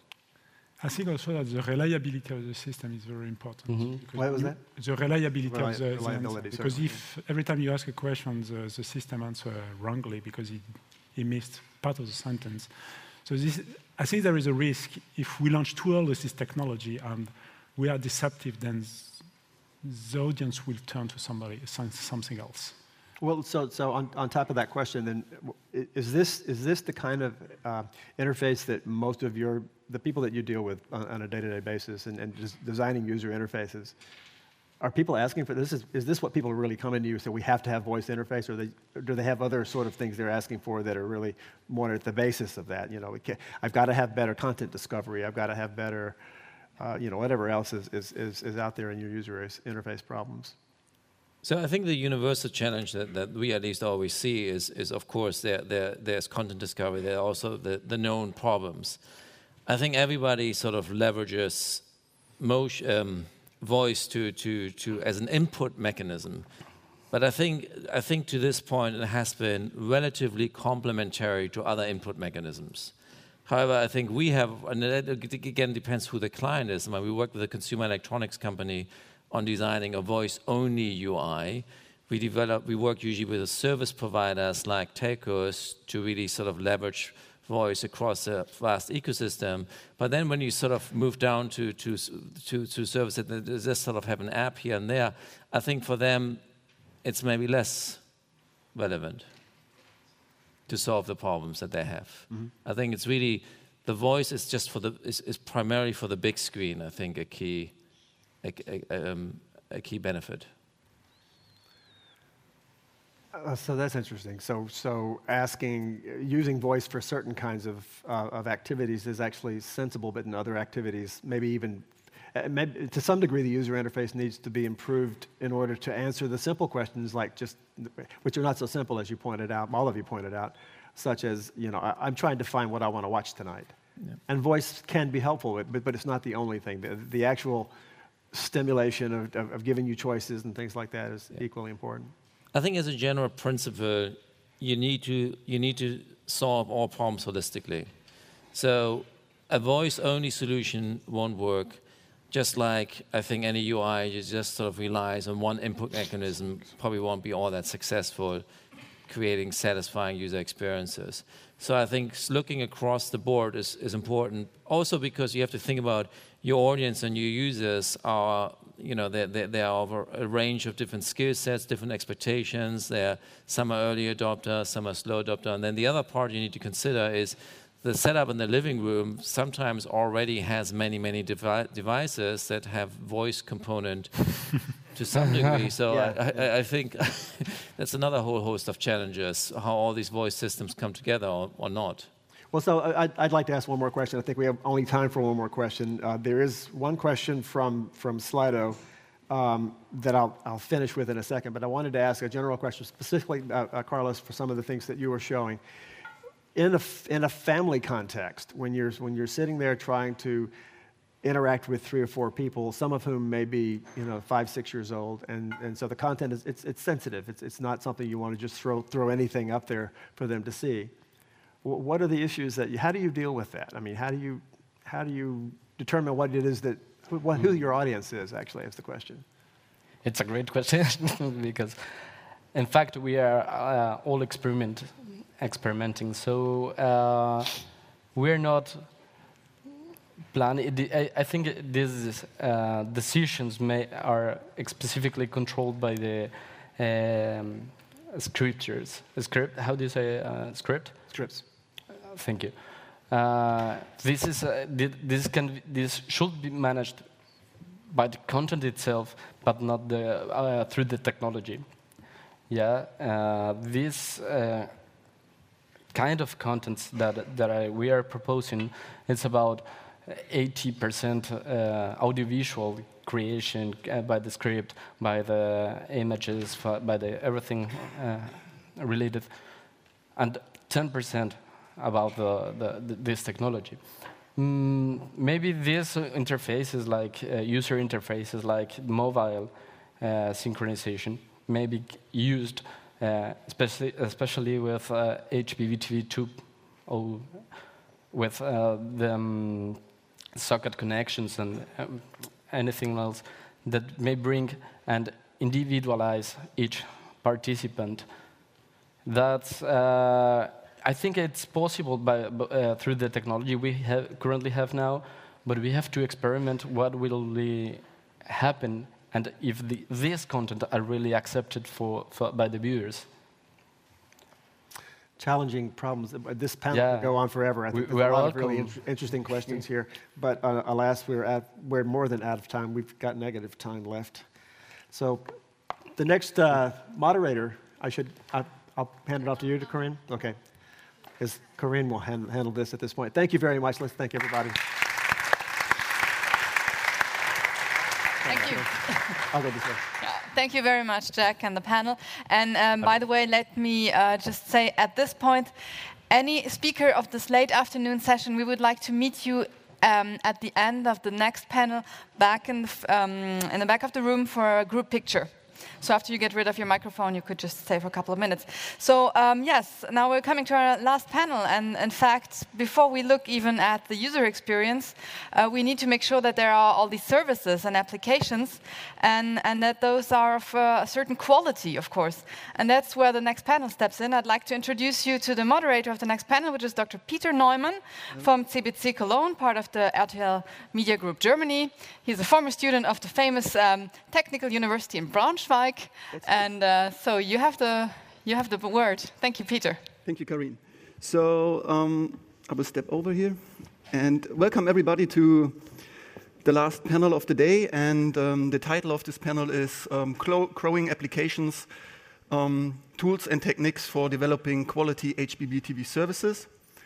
[SPEAKER 4] I think also that the reliability of the system is very important.
[SPEAKER 2] Mm-hmm. What was that?
[SPEAKER 4] The reliability
[SPEAKER 2] Reli
[SPEAKER 4] of the,
[SPEAKER 2] reliability,
[SPEAKER 4] the answer. Because if every time you ask a question, the, the system answers wrongly because he, he missed part of the sentence. So this, I think there is a risk if we launch too early this technology and we are deceptive, then the audience will turn to somebody, something else.
[SPEAKER 2] Well, so so on, on top of that question, then, is this is this the kind of uh, interface that most of your the people that you deal with on, on a day-to-day basis and, and just designing user interfaces, are people asking for this? Is is this what people are really coming to you? So we have to have voice interface, or, they, or do they have other sort of things they're asking for that are really more at the basis of that? You know, we can't, I've got to have better content discovery. I've got to have better, uh, you know, whatever else is is is, is out there in your user interface problems.
[SPEAKER 3] So I think the universal challenge that, that we at least always see is, is of course, there, there, there's content discovery. There are also the, the known problems. I think everybody sort of leverages motion, um, voice to, to, to as an input mechanism. But I think, I think to this point it has been relatively complementary to other input mechanisms. However, I think we have, and it again depends who the client is. I mean, we work with a consumer electronics company on designing a voice-only U I. We develop, we work usually with the service providers like telcos to really sort of leverage voice across a vast ecosystem. But then when you sort of move down to to to, to services that just sort of have an app here and there, I think for them it's maybe less relevant to solve the problems that they have. Mm-hmm. I think it's really the voice is just for the is, is primarily for the big screen. I think a key. A, a, um, a key benefit.
[SPEAKER 2] Uh, so that's interesting. So, so asking, using voice for certain kinds of uh, of activities is actually sensible, but in other activities, maybe even, uh, maybe to some degree, the user interface needs to be improved in order to answer the simple questions, like just, which are not so simple as you pointed out, all of you pointed out, such as, you know, I, I'm trying to find what I want to watch tonight, yeah. And voice can be helpful, but but it's not the only thing. The, the actual stimulation of, of, of giving you choices and things like that is yeah. equally important.
[SPEAKER 3] I think as a general principle, you need to you need to solve all problems holistically. So a voice-only solution won't work, just like I think any U I just sort of relies on one input mechanism probably won't be all that successful creating satisfying user experiences. So I think looking across the board is, is important, also because you have to think about your audience and your users are, you know, they they they are over a range of different skill sets, different expectations. They're, some are early adopter, some are slow adopter. And then the other part you need to consider is the setup in the living room sometimes already has many, many devi devices that have voice component to some degree. So
[SPEAKER 2] yeah.
[SPEAKER 3] I, I, I think that's another whole host of challenges, how all these voice systems come together or, or not.
[SPEAKER 2] Well, so I'd, I'd like to ask one more question. I think we have only time for one more question. Uh, there is one question from, from Slido um, that I'll, I'll finish with in a second, but I wanted to ask a general question specifically, uh, uh, Carlos, for some of the things that you were showing. In a, in a family context, when you're, when you're sitting there trying to interact with three or four people, some of whom may be, you know, five, six years old, and, and so the content is it's, it's sensitive. It's, it's not something you want to just throw, throw anything up there for them to see. What are the issues that you, how do you deal with that? I mean, how do you, how do you determine what it is that, what, who your audience is, actually, is the question.
[SPEAKER 5] It's a great question, because, in fact, we are uh, all experiment, experimenting. So uh, we're not planning. I, I think these uh, decisions may, are specifically controlled by the um, scriptures. Script, how do you say uh, script?
[SPEAKER 2] Scripts.
[SPEAKER 5] Thank you. Uh, this is uh, this can this should be managed by the content itself, but not the uh, through the technology. Yeah, uh, this uh, kind of contents that that I, we are proposing, it's about eighty percent uh, audiovisual creation uh, by the script, by the images, by the everything uh, related, and ten percent about the, the, the, this technology. Mm, maybe these interfaces, like uh, user interfaces, like mobile uh, synchronization, may be used, uh, especially especially with uh, H B B T V two, or with uh, the um, socket connections and um, anything else that may bring and individualize each participant. That's, uh, I think it's possible by, uh, through the technology we have, currently have now, but we have to experiment what will really happen and if the, this content are really accepted for, for, by the viewers.
[SPEAKER 2] Challenging problems. This panel
[SPEAKER 5] yeah.
[SPEAKER 2] will go on forever. I think
[SPEAKER 5] we,
[SPEAKER 2] there's
[SPEAKER 5] we
[SPEAKER 2] a lot
[SPEAKER 5] welcome.
[SPEAKER 2] of really in interesting questions here, but uh, alas, we're, at, we're more than out of time. We've got negative time left. So the next uh, moderator, I should, I, I'll hand it off to you, to Corinne? Okay. Because Corinne will hand, handle this at this point. Thank you very much. Let's thank everybody.
[SPEAKER 6] Thank you.
[SPEAKER 2] I'll go this way.
[SPEAKER 6] Yeah, thank you very much, Jack, and the panel. And um, by the way, let me uh, just say at this point, any speaker of this late afternoon session, we would like to meet you um, at the end of the next panel back in the, um, in the back of the room for a group picture. So after you get rid of your microphone, you could just stay for a couple of minutes. So um, yes, now we're coming to our last panel. And in fact, before we look even at the user experience, uh, we need to make sure that there are all these services and applications, and, and that those are of uh, a certain quality, of course. And that's where the next panel steps in. I'd like to introduce you to the moderator of the next panel, which is Doctor Peter Neumann mm-hmm. from C B C Cologne, part of the R T L Media Group Germany. He's a former student of the famous um, Technical University in Braunschweig. And uh, so you have the you have the word. Thank you, Peter.
[SPEAKER 7] Thank you, Karin. So um, I will step over here and welcome everybody to the last panel of the day. And um, the title of this panel is um, Growing Applications, um, Tools and Techniques for Developing Quality H B B T V Services.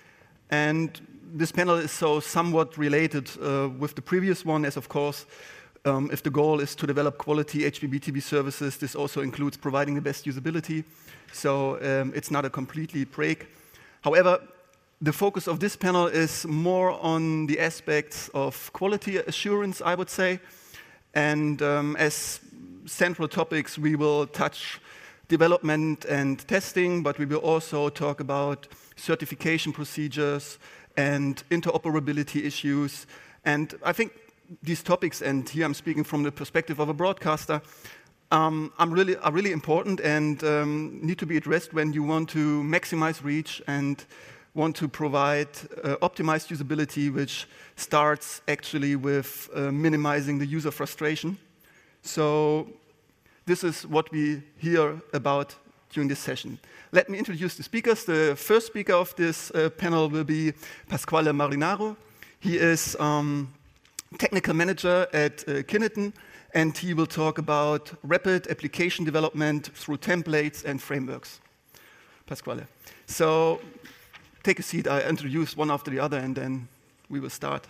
[SPEAKER 7] And this panel is so somewhat related uh, with the previous one, as of course. Um, if the goal is to develop quality H B B T V services, this also includes providing the best usability. So um, it's not a completely break. However, the focus of this panel is more on the aspects of quality assurance, I would say. And um, as central topics, we will touch development and testing, but we will also talk about certification procedures and interoperability issues. And I think these topics, and here I'm speaking from the perspective of a broadcaster, um, I'm really, are really important and um, need to be addressed when you want to maximize reach and want to provide uh, optimized usability, which starts actually with uh, minimizing the user frustration. So this is what we hear about during this session. Let me introduce the speakers. The first speaker of this uh, panel will be Pasquale Marinaro. He is um, technical manager at uh, Kineton, and he will talk about rapid application development through templates and frameworks. Pasquale. So take a seat. I introduce one after the other, and then we will start.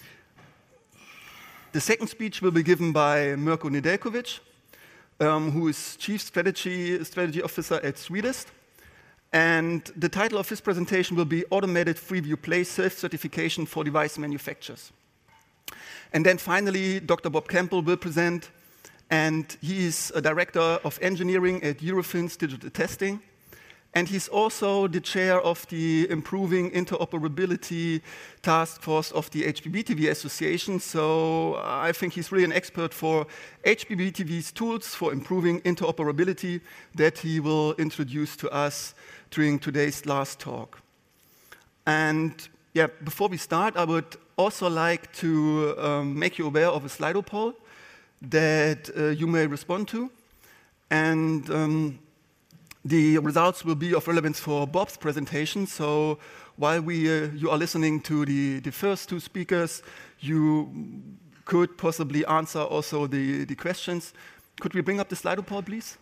[SPEAKER 7] The second speech will be given by Mirko Nedeljković, um, who is Chief Strategy, Strategy Officer at Sweetest. And the title of his presentation will be Automated Freeview Play Self-Certification for Device Manufacturers. And then finally, Doctor Bob Campbell will present, and he is a Director of Engineering at Eurofins Digital Testing. And he's also the chair of the Improving Interoperability Task Force of the H B B T V Association. So I think he's really an expert for H B B T V's tools for improving interoperability that he will introduce to us during today's last talk. And yeah, before we start, I would also like to um, make you aware of a Slido poll that uh, you may respond to. And um, the results will be of relevance for Bob's presentation. So while we, uh, you are listening to the, the first two speakers, you could possibly answer also the, the questions. Could we bring up the Slido poll, please?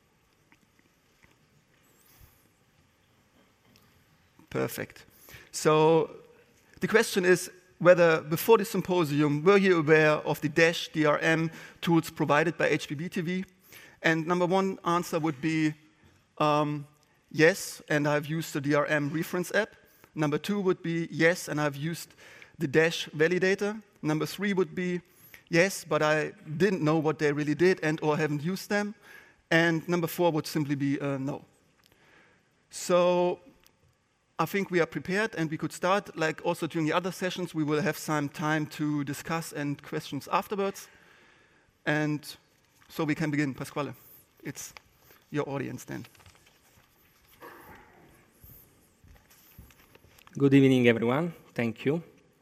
[SPEAKER 7] Perfect. So the question is whether before the symposium, were you aware of the Dash D R M tools provided by H B B T V? And number one answer would be Um, yes, and I've used the D R M reference app. Number two would be yes, and I've used the Dash validator. Number three would be yes, but I didn't know what they really did and or haven't used them. And number four would simply be uh, no. So I think we are prepared and we could start. Like also during the other sessions, we will have some time to discuss and questions afterwards. And so we can begin. Pasquale, it's your audience then.
[SPEAKER 8] Good evening, everyone. Thank you.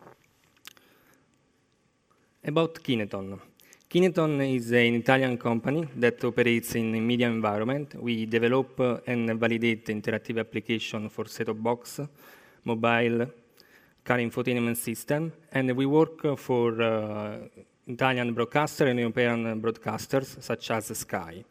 [SPEAKER 8] About Kineton. Kineton is an Italian company that operates in a media environment. We develop and validate interactive application for set-top box, mobile, car infotainment system, and we work for uh, Italian broadcaster and European broadcasters such as Sky.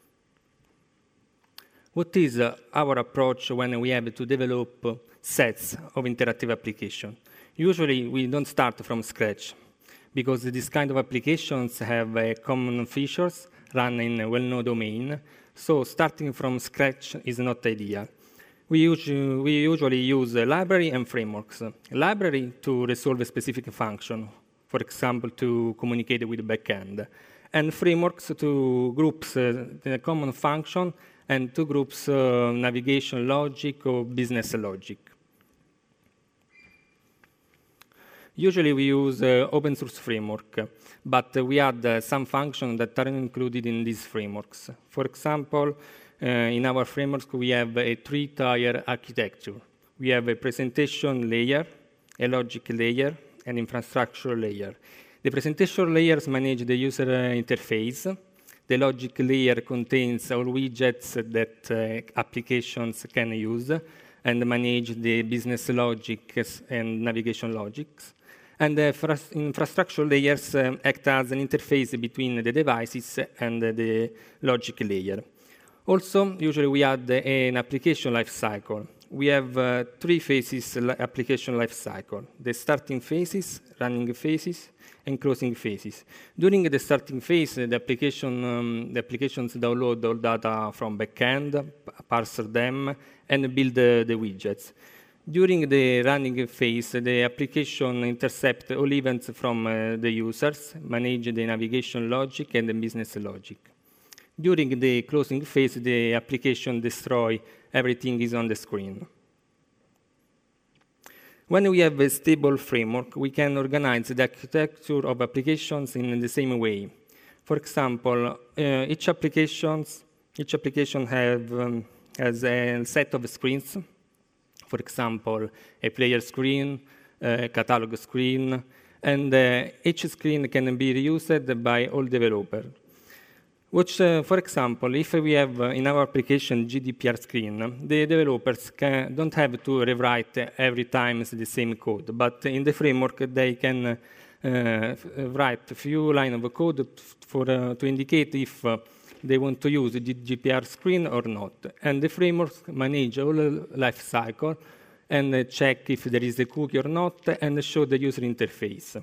[SPEAKER 8] What is uh, our approach when we have to develop uh, sets of interactive application? Usually, we don't start from scratch, because this kind of applications have uh, common features run in a well-known domain, so starting from scratch is not ideal. We, usu we usually use a library and frameworks. A library to resolve a specific function, for example, to communicate with the backend, and frameworks to groups uh, the common function and two groups uh, navigation logic or business logic. Usually we use uh, open source framework, but uh, we add uh, some functions that aren't included in these frameworks. For example, uh, in our frameworks we have a three-tier architecture. We have a presentation layer, a logic layer, and infrastructure layer. The presentation layers manage the user interface. The logic layer contains all widgets that uh, applications can use and manage the business logics and navigation logics. And the infrastructure layers uh, act as an interface between the devices and uh, the logic layer. Also, usually we add uh, an application lifecycle. We have uh, three phases application lifecycle: the starting phases, running phases, and closing phases. During the starting phase, the application um, the applications download all data from backend, parse them, and build the, the widgets. During the running phase, the application intercepts all events from uh, the users, manage the navigation logic and the business logic. During the closing phase, the application destroys everything is on the screen. When we have a stable framework, we can organize the architecture of applications in the same way. For example, uh, each, applications, each application have, um, has a set of screens. For example, a player screen, a catalog screen, and uh, each screen can be reused by all developers. Which, uh, for example, if we have uh, in our application G D P R screen, the developers can, don't have to rewrite every time the same code, but in the framework they can uh, write a few lines of code for, uh, to indicate if uh, they want to use the G D P R screen or not. And the framework manage all the life cycle and uh, check if there is a cookie or not, and show the user interface.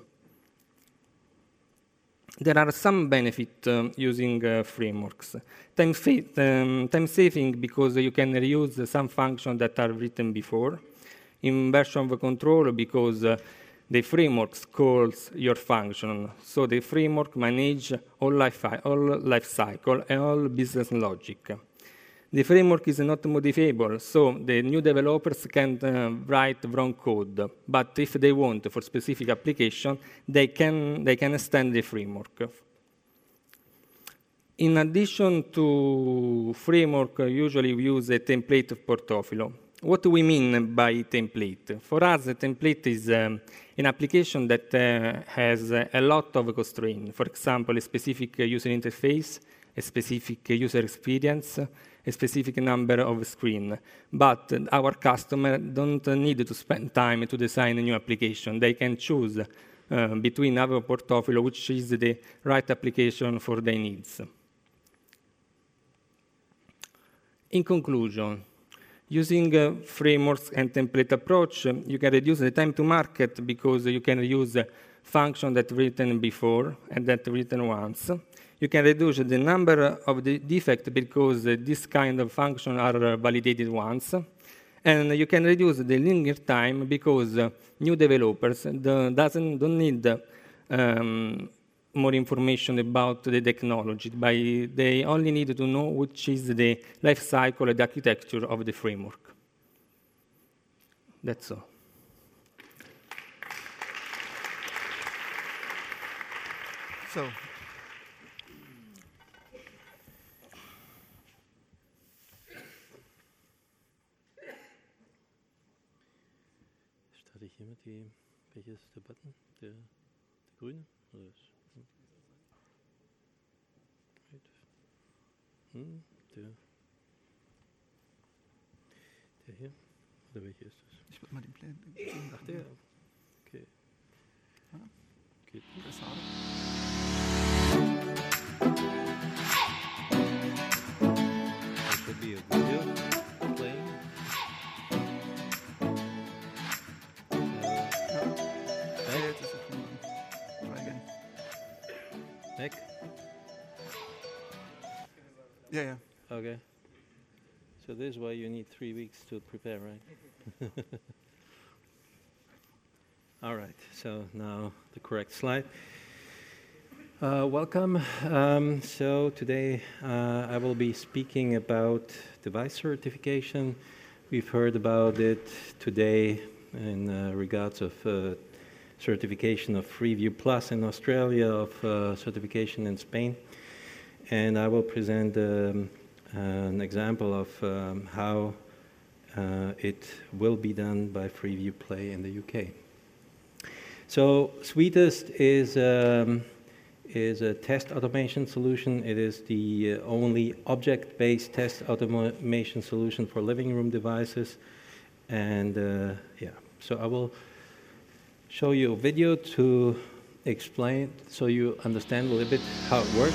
[SPEAKER 8] There are some benefits um, using uh, frameworks. Time, um, time saving, because you can reuse some functions that are written before. Inversion of control, because uh, the framework calls your function. So the framework manages all life, all life cycle and all business logic. The framework is not modifiable, so the new developers can uh, write wrong code. But if they want for specific application, they can, they can extend the framework. In addition to framework, uh, usually we use a template portfolio. What do we mean by template? For us, a template is um, an application that uh, has uh, a lot of constraints. For example, a specific user interface, a specific user experience, a specific number of screens. But our customers don't need to spend time to design a new application. They can choose uh, between our portfolio, which is the right application for their needs. In conclusion, using uh, frameworks and template approach, uh, you can reduce the time to market because you can use uh, functions that written before and that written once. You can reduce the number of the defects because uh, this kind of functions are uh, validated once. And you can reduce the linear time because uh, new developers do, doesn't, don't need um, more information about the technology. By, they only need to know which is the life cycle and the architecture of the framework. That's all.
[SPEAKER 7] So.
[SPEAKER 3] Starte ich hier mit die, welches ist der Button? Der, der grüne? Oder das? Hm, der, der hier? Oder welcher ist das?
[SPEAKER 7] Ich würde mal den Plan.
[SPEAKER 3] Ach, der? Okay.
[SPEAKER 7] Ja.
[SPEAKER 3] Geht.
[SPEAKER 7] Interessant.
[SPEAKER 3] There should be a video playing. Nick?
[SPEAKER 7] Yeah, yeah.
[SPEAKER 3] Okay. So this is why you need three weeks to prepare, right? All right, so now the correct slide. Uh, welcome. Um, so today uh, I will be speaking about device certification. We've heard about it today in uh, regards of uh, certification of Freeview Plus in Australia, of uh, certification in Spain. And I will present um, an example of um, how uh, it will be done by Freeview Play in the U K. So Sweetest is, um, is a test automation solution. It is the uh, only object-based test automation solution for living room devices. And uh, yeah, so I will show you a video to explain so you understand a little bit how it works.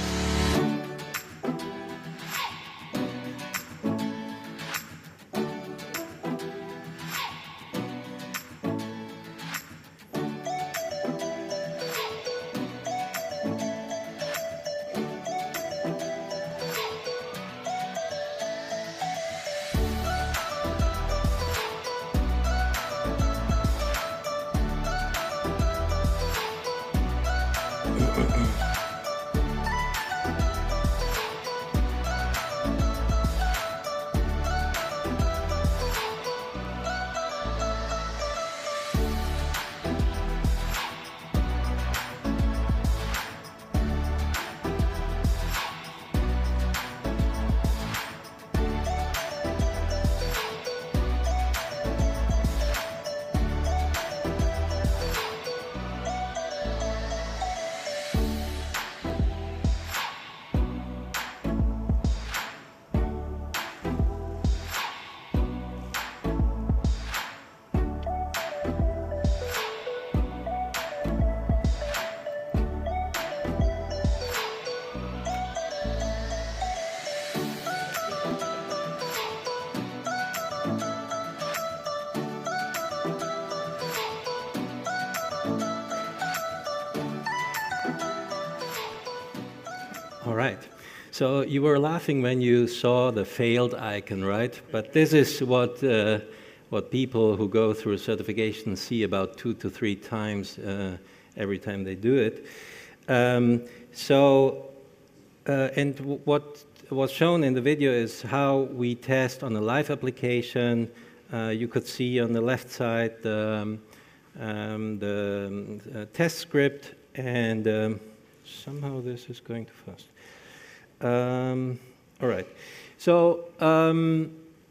[SPEAKER 9] All right. So you were laughing when you saw the failed icon, right? But this is what uh, what people who go through certification see about two to three times uh, every time they do it. Um, so, uh, and w what was shown in the video is how we test on a live application. Uh, you could see on the left side the, um, um, the um, uh, test script, and um, somehow this is going too fast. Um, all right. So, um,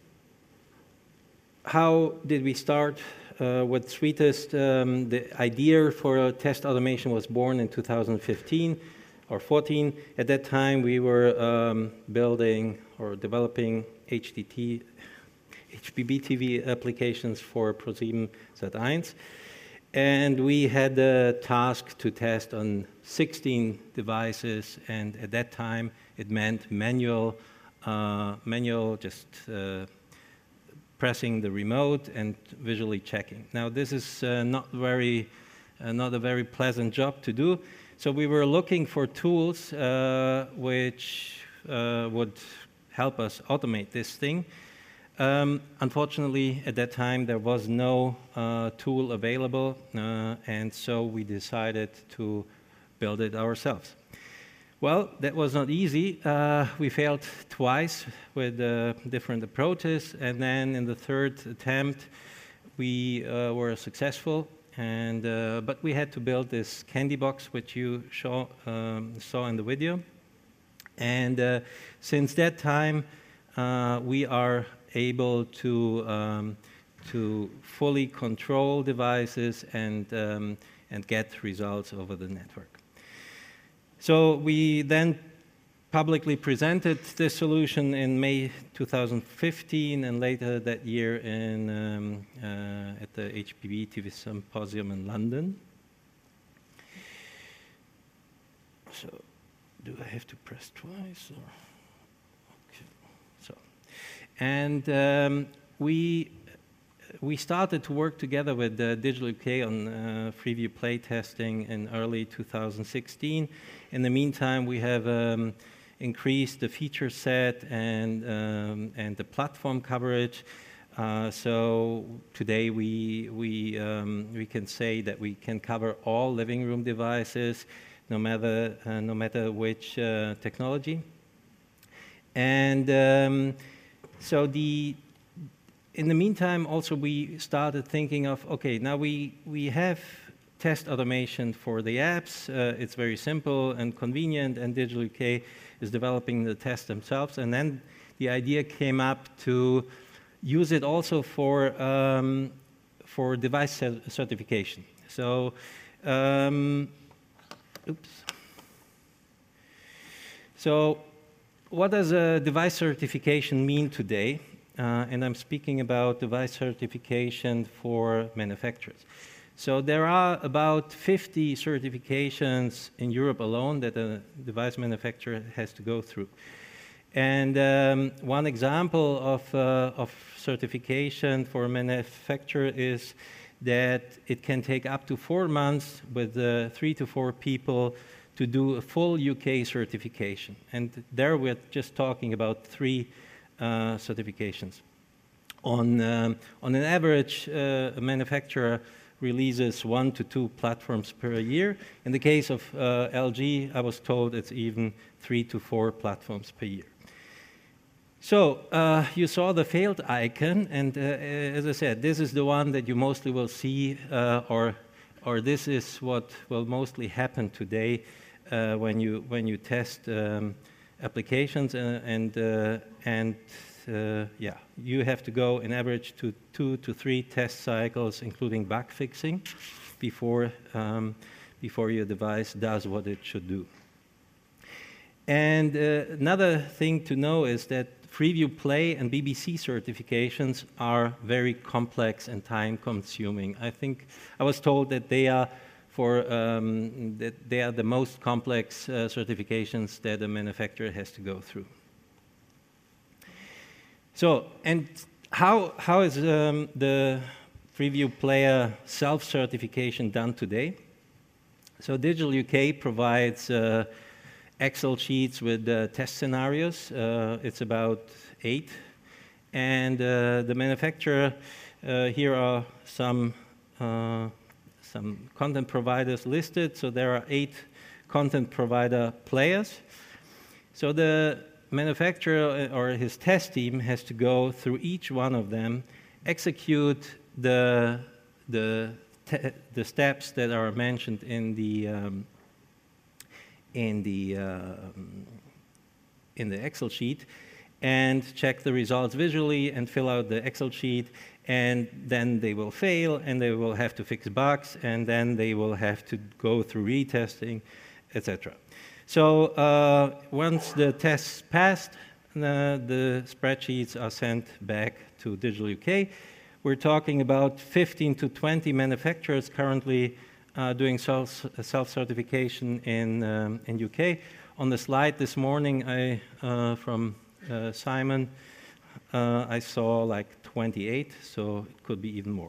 [SPEAKER 9] how did we start uh, with Sweetest? Um, the idea for test automation was born in two thousand fifteen or fourteen. At that time, we were um, building or developing H D T, H B B T V applications for ProSieben Sat one. And we had the task to test on sixteen devices, and at that time it meant manual, uh, manual just uh, pressing the remote and visually checking. Now this is uh, not very, uh, not a very pleasant job to do. So we were looking for tools uh, which uh, would help us automate this thing. Um, unfortunately, at that time, there was no uh, tool available, uh, and so we decided to build it ourselves. Well, that was not easy. Uh, we failed twice with uh, different approaches, and then in the third attempt, we uh, were successful. And uh, but we had to build this candy box, which you show, um, saw in the video. And uh, since that time, uh, we are able to um, to fully control devices and um, and get results over the network. So we then publicly presented this solution in May two thousand fifteen, and later that year in um, uh, at the H B B T V Symposium in London. So, do I have to press twice? Or? Okay. So. And um, we we started to work together with uh, Digital U K on uh, Freeview Play testing in early two thousand sixteen. In the meantime, we have um, increased the feature set and um, and the platform coverage. Uh, so today we we um, we can say that we can cover all living room devices, no matter uh, no matter which uh, technology. And um, So the, in the meantime, also we started thinking of, okay, now we, we have test automation for the apps. Uh, it's very simple and convenient, and Digital U K is developing the tests themselves. And then the idea came up to use it also for, um, for device certification. So, um, oops. So, what does a device certification mean today? Uh, and I'm speaking about device certification for manufacturers. So there are about fifty certifications in Europe alone that a device manufacturer has to go through. And um, one example of, uh, of certification for a manufacturer is that it can take up to four months with uh, three to four people to do a full U K certification. And there we're just talking about three uh, certifications. On, um, on an average, uh, a manufacturer releases one to two platforms per year. In the case of uh, L G, I was told it's even three to four platforms per year. So uh, you saw the failed icon, and uh, as I said, this is the one that you mostly will see, uh, or, or this is what will mostly happen today uh, when you when you test um, applications, uh, and uh, and uh, yeah, you have to go in average to two to three test cycles, including bug fixing, before um, before your device does what it should do. And uh, another thing to know is that Freeview Play and B B C certifications are very complex and time-consuming. I think I was told that they are for um, that they are the most complex uh, certifications that a manufacturer has to go through. So, and how how is um, the Freeview Player self-certification done today? So, Digital U K provides Uh, Excel sheets with uh, test scenarios. Uh, it's about eight. And uh, the manufacturer, uh, here are some, uh, some content providers listed. So there are eight content provider players. So the manufacturer or his test team has to go through each one of them, execute the, the, the steps that are mentioned in the, um, in the, uh, in the Excel sheet, and check the results visually and fill out the Excel sheet, and then they will fail, and they will have to fix bugs, and then they will have to go through retesting, et cetera. So uh, once the tests passed, uh, the spreadsheets are sent back to Digital U K. We're talking about fifteen to twenty manufacturers currently uh, doing self, self-certification in, um, in U K. On the slide this morning, I, uh, from uh, Simon, uh, I saw like twenty-eight, so it could be even more.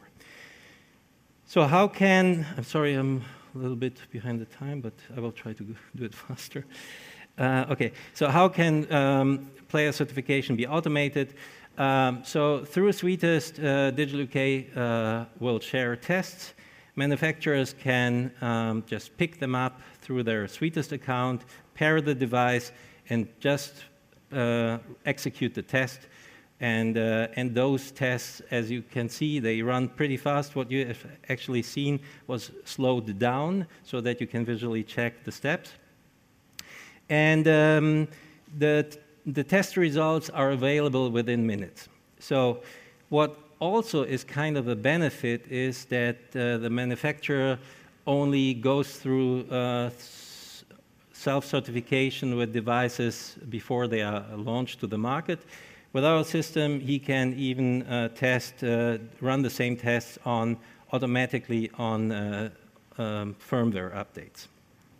[SPEAKER 9] So how can, I'm sorry, I'm a little bit behind the time, but I will try to do it faster. Uh, okay, so how can um, player certification be automated? Um, so through Sweetest, uh, Digital U K uh, will share tests. Manufacturers can um, just pick them up through their Sweetest account, pair the device, and just uh, execute the test. And, uh, and those tests, as you can see, they run pretty fast. What you have actually seen was slowed down so that you can visually check the steps. And um, the, the test results are available within minutes. So what also is kind of a benefit is that uh, the manufacturer only goes through uh, self-certification with devices before they are launched to the market. With our system, he can even uh, test, uh, run the same tests on automatically on uh, um, firmware updates.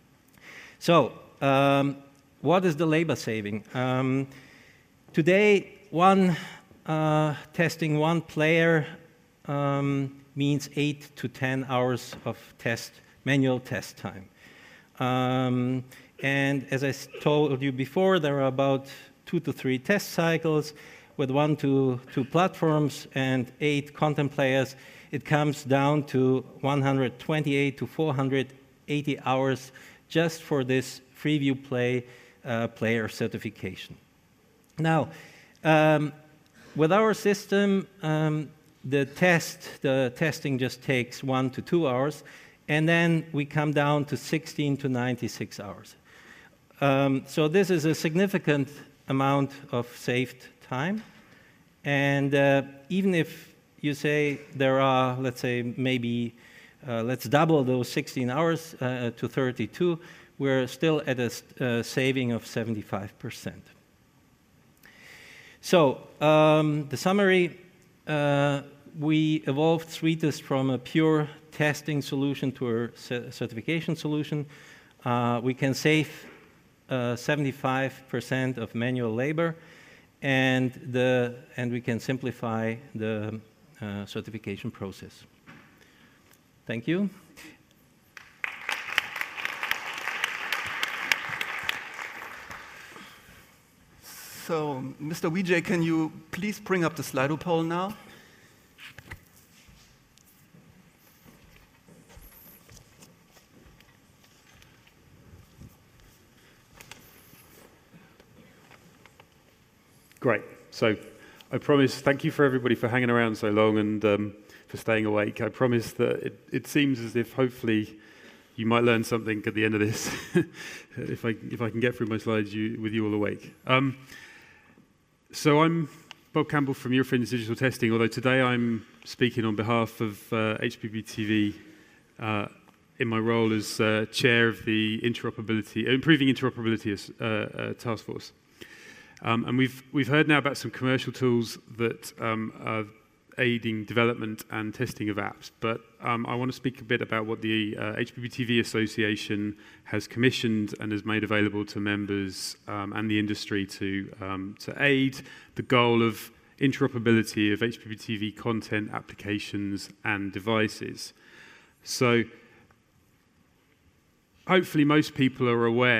[SPEAKER 9] So, um, what is the labor saving? Um, today, one uh, testing one player um, means eight to ten hours of test, manual test time. Um, and as I told you before, there are about two to three test cycles with one to two platforms and eight content players. It comes down to one hundred twenty-eight to four hundred eighty hours just for this Freeview Play uh, player certification. Now, um, with our system, um, the test, the testing just takes one to two hours, and then we come down to sixteen to ninety-six hours. Um, so this is a significant amount of saved time. And uh, even if you say there are, let's say, maybe, uh, let's double those sixteen hours uh, to thirty-two, we're still at a uh, saving of seventy-five percent. So um, the summary, uh, we evolved Sweetest from a pure testing solution to a certification solution. Uh, we can save Uh, seventy-five percent of manual labor, and, the, and we can simplify the uh, certification process. Thank you.
[SPEAKER 7] So, Mister Vijay, can you please bring up the Slido poll now?
[SPEAKER 10] Great. So I promise, thank you for everybody for hanging around so long and um, for staying awake. I promise that it, it seems as if hopefully you might learn something at the end of this, if, I, if I can get through my slides you, with you all awake. Um, so I'm Bob Campbell from Eurofins Digital Testing, although today I'm speaking on behalf of uh, H P B T V uh, in my role as uh, chair of the interoperability, Improving Interoperability uh, uh, Task Force. Um, and we've, we've heard now about some commercial tools that um, are aiding development and testing of apps. But um, I want to speak a bit about what the uh, H P B T V Association has commissioned and has made available to members um, and the industry to, um, to aid the goal of interoperability of H P B T V content, applications, and devices. So hopefully most people are aware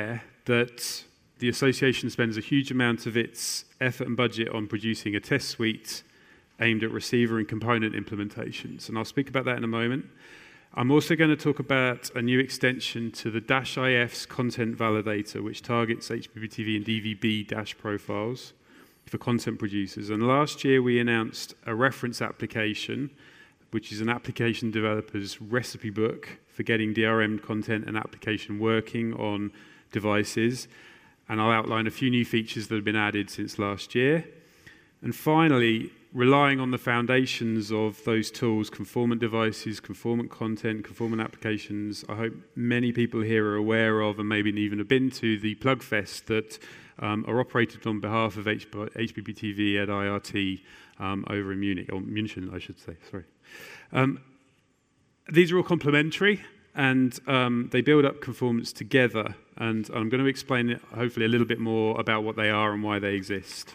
[SPEAKER 10] that the association spends a huge amount of its effort and budget on producing a test suite aimed at receiver and component implementations. And I'll speak about that in a moment. I'm also going to talk about a new extension to the Dash I F's content validator, which targets H B B T V and D V B Dash profiles for content producers. And last year we announced a reference application, which is an application developer's recipe book for getting D R M content and application working on devices. And I'll outline a few new features that have been added since last year. And finally, relying on the foundations of those tools, conformant devices, conformant content, conformant applications, I hope many people here are aware of and maybe even have been to the Plugfest that um, are operated on behalf of H B B T V at I R T um, over in Munich, or München, I should say, sorry. Um, these are all complementary, and um, they build up conformance together, and I'm going to explain it, hopefully a little bit more about what they are and why they exist.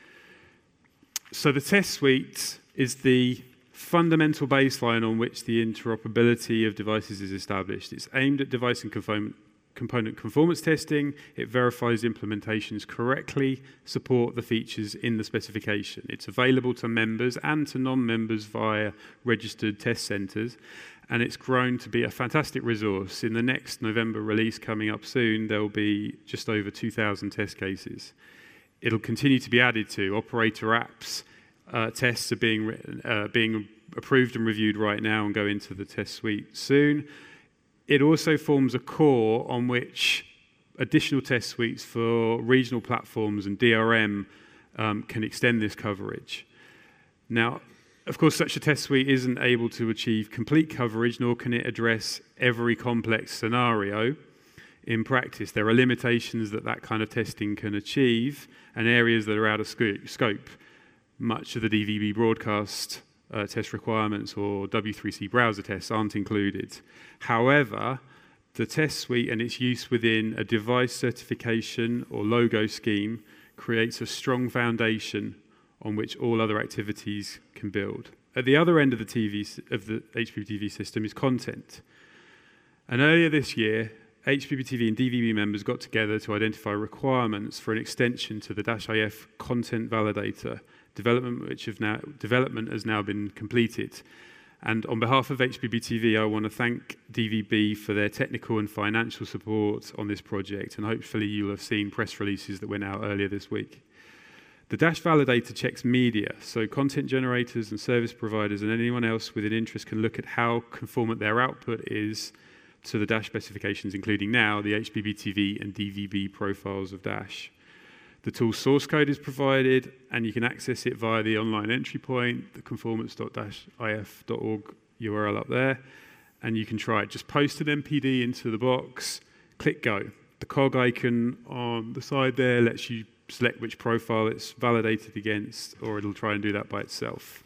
[SPEAKER 10] So the test suite is the fundamental baseline on which the interoperability of devices is established. It's aimed at device and conform component conformance testing. It verifies implementations correctly, support the features in the specification. It's available to members and to non-members via registered test centers, and it's grown to be a fantastic resource. In the next November release coming up soon, there will be just over two thousand test cases. It'll continue to be added to. Operator apps uh, tests are being, written, uh, being approved and reviewed right now and go into the test suite soon. It also forms a core on which additional test suites for regional platforms and D R M um, can extend this coverage. Now, of course, such a test suite isn't able to achieve complete coverage, nor can it address every complex scenario. In practice, there are limitations that that kind of testing can achieve and areas that are out of scope. Much of the D V B broadcast uh, test requirements or W three C browser tests aren't included. However, the test suite and its use within a device certification or logo scheme creates a strong foundation on which all other activities can build. At the other end of the T V of the H B B T V system is content. And earlier this year, H B B T V and D V B members got together to identify requirements for an extension to the Dash I F content validator, development which have now, development has now been completed. And on behalf of H B B T V, I want to thank D V B for their technical and financial support on this project, and hopefully you'll have seen press releases that went out earlier this week. The Dash validator checks media, so content generators and service providers and anyone else with an interest can look at how conformant their output is to the Dash specifications, including now the H B B T V and D V B profiles of Dash. The tool's source code is provided, and you can access it via the online entry point, the conformance dot dash I F dot org U R L up there, and you can try it. Just post an M P D into the box, click go. The cog icon on the side there lets you select which profile it's validated against, or it'll try and do that by itself.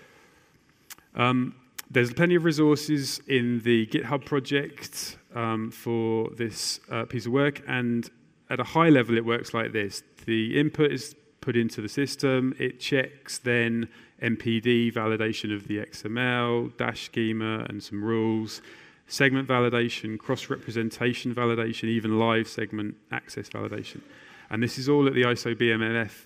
[SPEAKER 10] Um, There's plenty of resources in the GitHub project um, for this uh, piece of work, and at a high level it works like this. The input is put into the system, it checks then M P D validation of the X M L, Dash schema and some rules, segment validation, cross-representation validation, even live segment access validation. And this is all at the I S O B M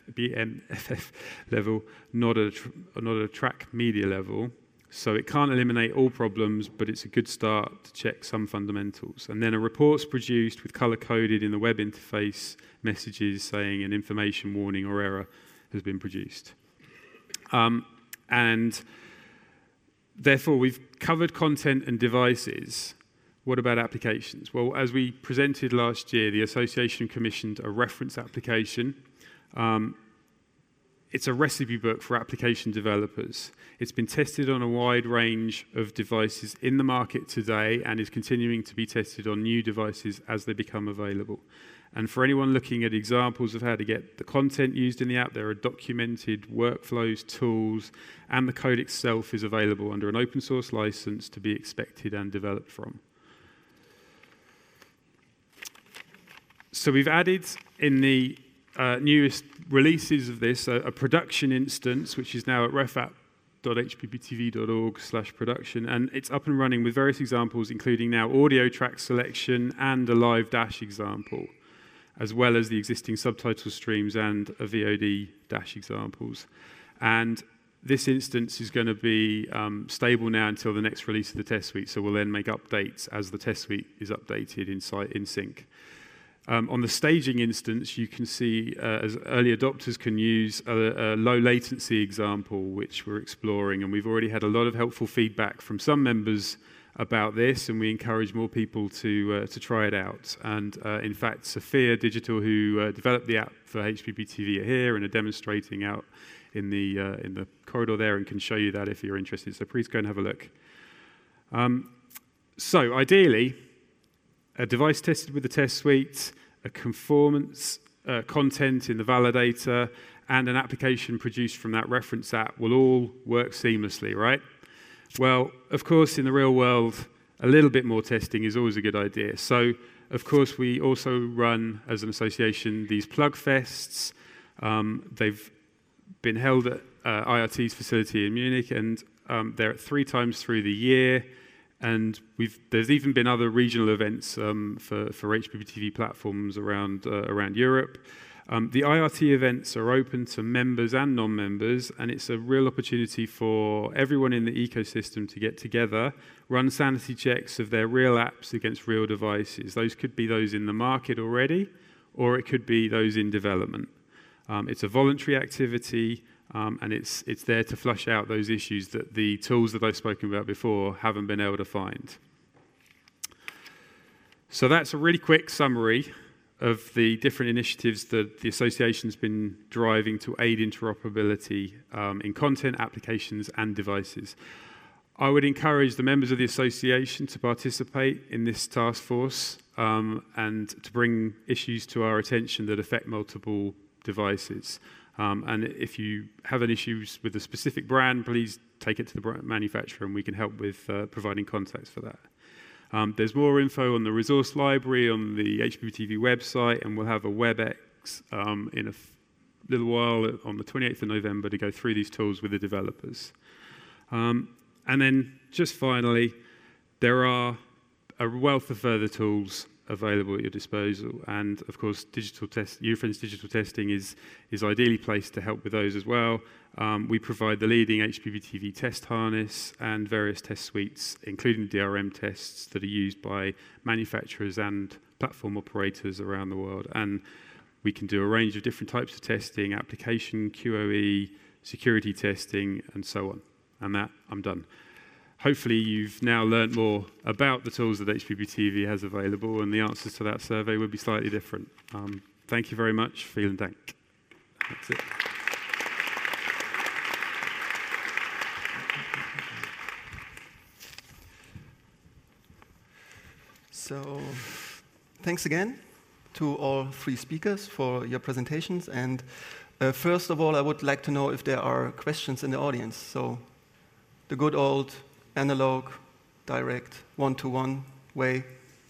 [SPEAKER 10] F F level, not at, a, not at a track media level. So it can't eliminate all problems, but it's a good start to check some fundamentals. And then a report's produced with color-coded in the web interface messages saying an information warning or error has been produced. Um, and therefore, we've covered content and devices. What about applications? Well, as we presented last year, the association commissioned a reference application. Um, It's a recipe book for application developers. It's been tested on a wide range of devices in the market today and is continuing to be tested on new devices as they become available. And for anyone looking at examples of how to get the content used in the app, there are documented workflows, tools, and the code itself is available under an open source license to be expected and developed from. So we've added in the Uh, newest releases of this, a, a production instance, which is now at refapp dot h b b t v dot org slash production, and it's up and running with various examples, including now audio track selection and a live Dash example. as well as the existing subtitle streams and a V O D dash examples. And this instance is going to be um, stable now until the next release of the test suite, so we'll then make updates as the test suite is updated in, in sync. Um, on the staging instance, you can see uh, as early adopters can use a, a low latency example, which we're exploring, and we've already had a lot of helpful feedback from some members about this, and we encourage more people to uh, to try it out. And uh, in fact, Sophia Digital, who uh, developed the app for H B B T V, are here and are demonstrating out in the uh, in the corridor there, and can show you that if you're interested. So please go and have a look. Um, so ideally, a device tested with the test suite, a conformance uh, content in the validator, and an application produced from that reference app will all work seamlessly, right? Well, of course, in the real world, a little bit more testing is always a good idea. So, of course, we also run, as an association, these plug fests. Um, they've been held at uh, I R T's facility in Munich, and um, they're three times through the year. And we've, there's even been other regional events um, for, for H B B T V platforms around, uh, around Europe. Um, the I R T events are open to members and non-members, and it's a real opportunity for everyone in the ecosystem to get together, run sanity checks of their real apps against real devices. Those could be those in the market already, or it could be those in development. Um, it's a voluntary activity, um, and it's, it's there to flush out those issues that the tools that I've spoken about before haven't been able to find. So that's a really quick summary of the different initiatives that the association's been driving to aid interoperability um, in content, applications, and devices. I would encourage the members of the association to participate in this task force um, and to bring issues to our attention that affect multiple devices. Um, and if you have any issues with a specific brand, please take it to the manufacturer and we can help with uh, providing contacts for that. Um, there's more info on the resource library on the H B B T V website, and we'll have a WebEx um, in a f little while on the twenty-eighth of November to go through these tools with the developers. Um, and then just finally, there are a wealth of further tools available at your disposal, and of course digital test, Eurofins digital testing is, is ideally placed to help with those as well. Um, we provide the leading H B B T V test harness and various test suites, including D R M tests that are used by manufacturers and platform operators around the world. And we can do a range of different types of testing, application, Q O E, security testing, and so on. And that, I'm done. Hopefully you've now learned more about the tools that H B B T V has available, and the answers to that survey would be slightly different. Um, thank you very much. Vielen Dank. That's it.
[SPEAKER 7] So, thanks again to all three speakers for your presentations. And uh, first of all, I would like to know if there are questions in the audience. So, the good old analog, direct, one-to-one way.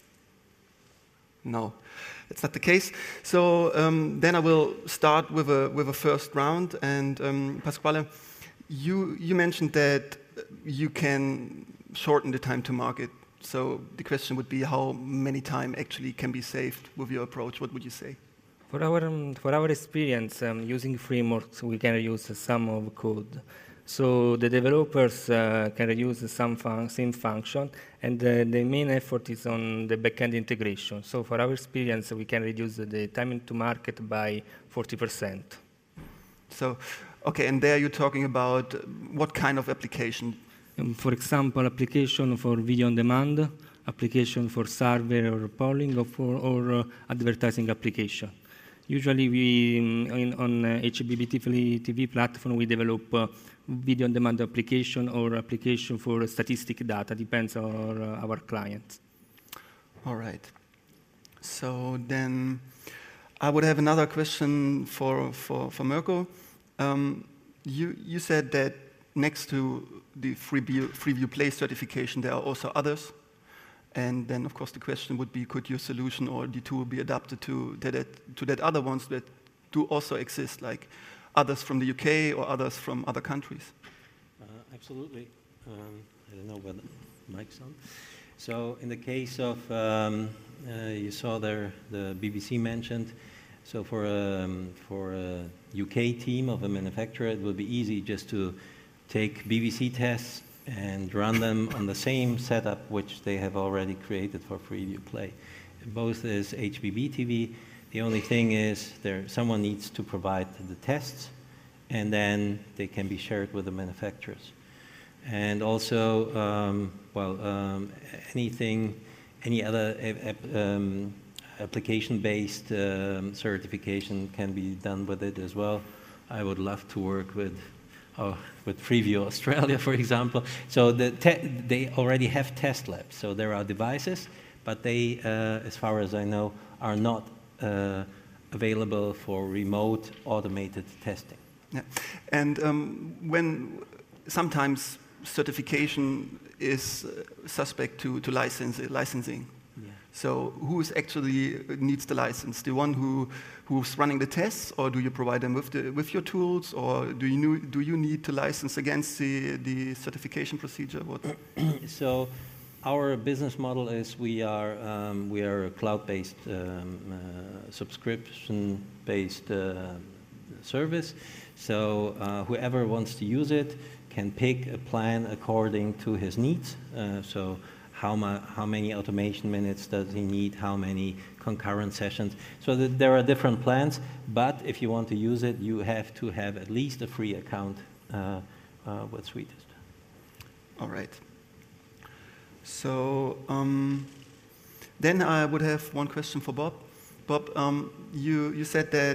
[SPEAKER 7] No, it's not the case. So um, then I will start with a with a first round. And um, Pasquale, you you mentioned that you can shorten the time to market. So the question would be how many time actually can be saved with your approach? What would you say?
[SPEAKER 8] For our um, for our experience um, using frameworks, we can reuse some of code. So the developers uh, can reuse some fun same function, and uh, the main effort is on the backend integration. So for our experience, we can reduce the time to market by forty percent.
[SPEAKER 7] So, okay, and there you're talking about what kind of application?
[SPEAKER 8] Um, for example, application for video on demand, application for survey or polling, or for or uh, advertising application. Usually, we in, on uh, H B B T V platform we develop uh, video on demand application or application for statistic data. Depends on uh, our clients.
[SPEAKER 7] All right. So then, I would have another question for for for Mirko. Um, you you said that next to the Freeview, Freeview Play certification, there are also others. And then, of course, the question would be, could your solution or the tool be adapted to that, to that other ones that do also exist, like others from the U K or others from other countries?
[SPEAKER 9] Uh, absolutely. Um, I don't know whether the mic's on. So in the case of um, uh, you saw there the B B C mentioned. So for a, um, for a U K team of a manufacturer, it will be easy just to take B B C tests and run them on the same setup which they have already created for Freeview Play. Both is H B B T V. The only thing is there someone needs to provide the tests, and then they can be shared with the manufacturers. And also, um, well, um, anything, any other um, application-based um, certification can be done with it as well. I would love to work with, oh, with Freeview Australia, for example. So the they already have test labs. So there are devices, but they, uh, as far as I know, are not uh, available for remote automated testing.
[SPEAKER 7] Yeah. And um, when sometimes certification is uh, suspect to, to license, licensing. Yeah. So who is actually needs the license? The one who who's running the tests, or do you provide them with the with your tools, or do you do you need to license against the the certification procedure? What?
[SPEAKER 9] So our business model is we are um, we are a cloud-based um, uh, subscription-based uh, service. So uh, whoever wants to use it can pick a plan according to his needs. Uh, so how, ma how many automation minutes does he need, how many concurrent sessions. So that there are different plans, but if you want to use it, you have to have at least a free account uh, uh, with Sweetest.
[SPEAKER 7] All right. So um, then I would have one question for Bob. Bob, um, you, you said that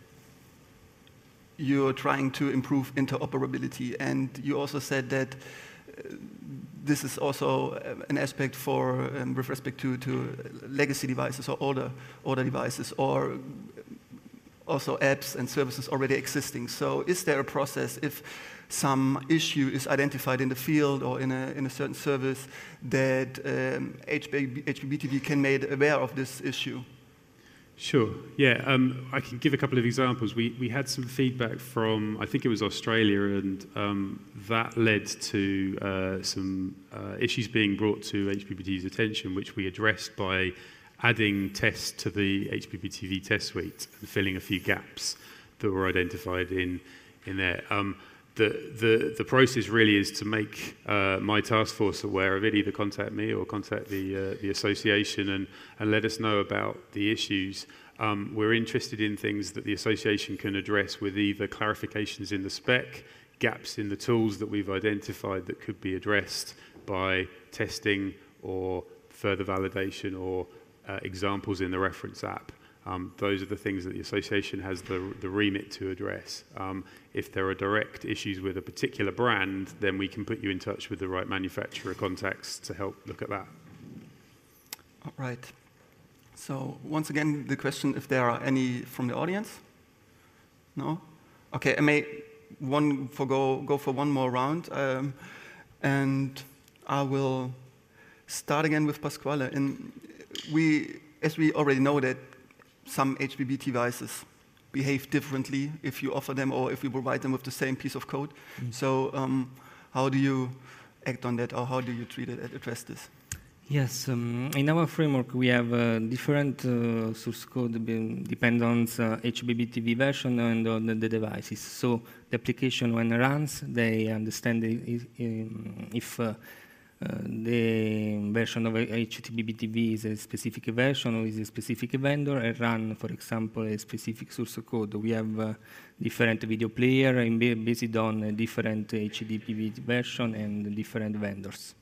[SPEAKER 7] you're trying to improve interoperability, and you also said that uh, this is also an aspect for, um, with respect to, to legacy devices or older, older devices, or also apps and services already existing. So is there a process if some issue is identified in the field or in a, in a certain service that um, H B B T V can made aware of this issue?
[SPEAKER 10] Sure, yeah, um, I can give a couple of examples. We, we had some feedback from, I think it was Australia, and um, that led to uh, some uh, issues being brought to H B B T V's attention, which we addressed by adding tests to the H B B T V test suite and filling a few gaps that were identified in, in there. Um, The, the, the process really is to make uh, my task force aware of it, either contact me or contact the, uh, the association and, and let us know about the issues. Um, we're interested in things that the association can address with either clarifications in the spec, gaps in the tools that we've identified that could be addressed by testing or further validation or uh, examples in the reference app. Um, those are the things that the association has the, the remit to address. Um, if there are direct issues with a particular brand, then we can put you in touch with the right manufacturer contacts to help look at that.
[SPEAKER 7] All right. So once again, the question if there are any from the audience? No? Okay, I may one for go, go for one more round. Um, and I will start again with Pasquale. And we, as we already know that some H B B devices behave differently if you offer them or if you provide them with the same piece of code. Mm. So um, how do you act on that, or how do you treat it, address this?
[SPEAKER 8] Yes, um, in our framework we have uh, different uh, source code depend on the H B B T V version and on the, the devices. So the application when it runs, they understand if, if uh, Uh, the version of H B B T V is a specific version or is a specific vendor, and run, for example, a specific source code. We have uh, different video player and based on a different H D P V version and different vendors.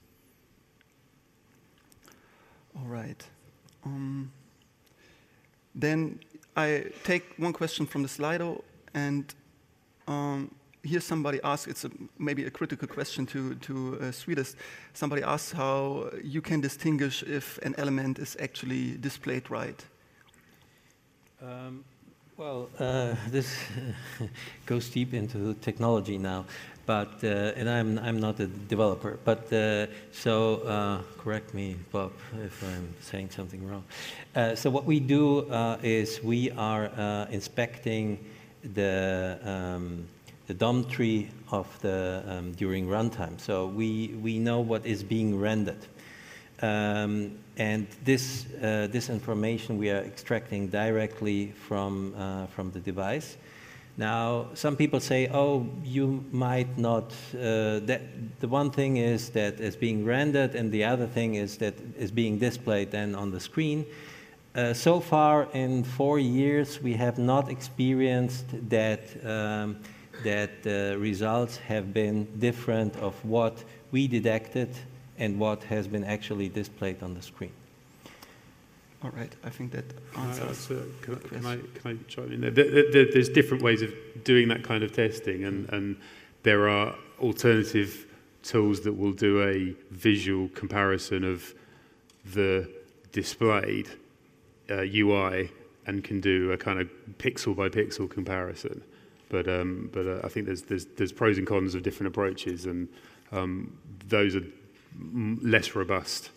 [SPEAKER 7] All right. Um, then I take one question from the Slido, and um, here somebody asks, it's a, maybe a critical question to, to uh, Sweetest. Somebody asks how you can distinguish if an element is actually displayed right.
[SPEAKER 9] Um, well, uh, this goes deep into technology now, but uh, and I'm I'm not a developer, but uh, so uh, correct me, Bob, if I'm saying something wrong. Uh, so what we do uh, is we are uh, inspecting the um, the D O M tree of the um, during runtime. So we we know what is being rendered. Um, and this, uh, this information we are extracting directly from, uh, from the device. Now, some people say, oh, you might not, uh, that, the one thing is that it's being rendered, and the other thing is that it's being displayed then on the screen. Uh, so far, in four years, we have not experienced that, um, that the uh, results have been different of what we detected and what has been actually displayed on the screen.
[SPEAKER 7] All right, I think that answers.
[SPEAKER 10] Uh, can, I, can, I, can I chime in there? There, there? There's different ways of doing that kind of testing, and, and there are alternative tools that will do a visual comparison of the displayed uh, U I and can do a kind of pixel by pixel comparison. But um, but uh, I think there's, there's there's pros and cons of different approaches, and um, those are less robust.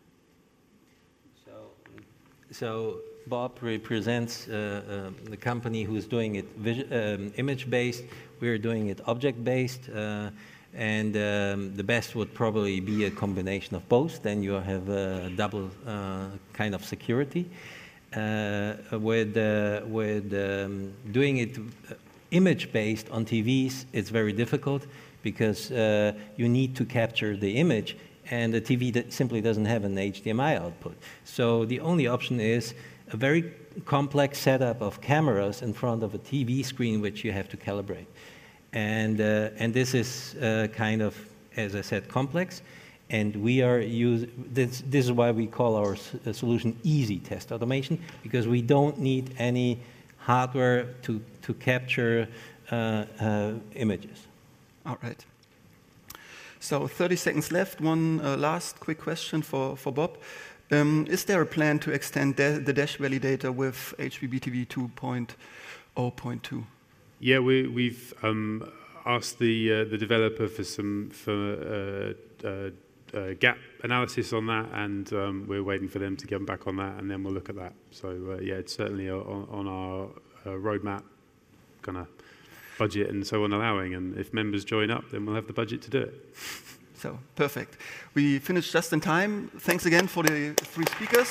[SPEAKER 9] So Bob represents uh, uh, the company who's doing it um, image-based. We're doing it object-based. Uh, and um, the best would probably be a combination of both. Then you have a double uh, kind of security. Uh, with uh, with um, doing it image-based on T Vs, it's very difficult because uh, you need to capture the image, and the T V that simply doesn't have an H D M I output. So the only option is a very complex setup of cameras in front of a T V screen, which you have to calibrate. And, uh, and this is uh, kind of, as I said, complex. And we are use, this, this is why we call our solution easy test automation, because we don't need any hardware to, to capture uh, uh, images.
[SPEAKER 7] All right. So thirty seconds left. One uh, last quick question for, for Bob. Um, is there a plan to extend the Dash validator with H B B T V two point oh point two?
[SPEAKER 10] Yeah, we, we've um, asked the uh, the developer for some for uh, uh, uh, gap analysis on that, and um, we're waiting for them to get back on that, and then we'll look at that. So uh, yeah, it's certainly on, on our uh, roadmap, kind of budget and so on allowing, and if members join up, then we'll have the budget to do it.
[SPEAKER 7] So, perfect. We finished just in time. Thanks again for the three speakers.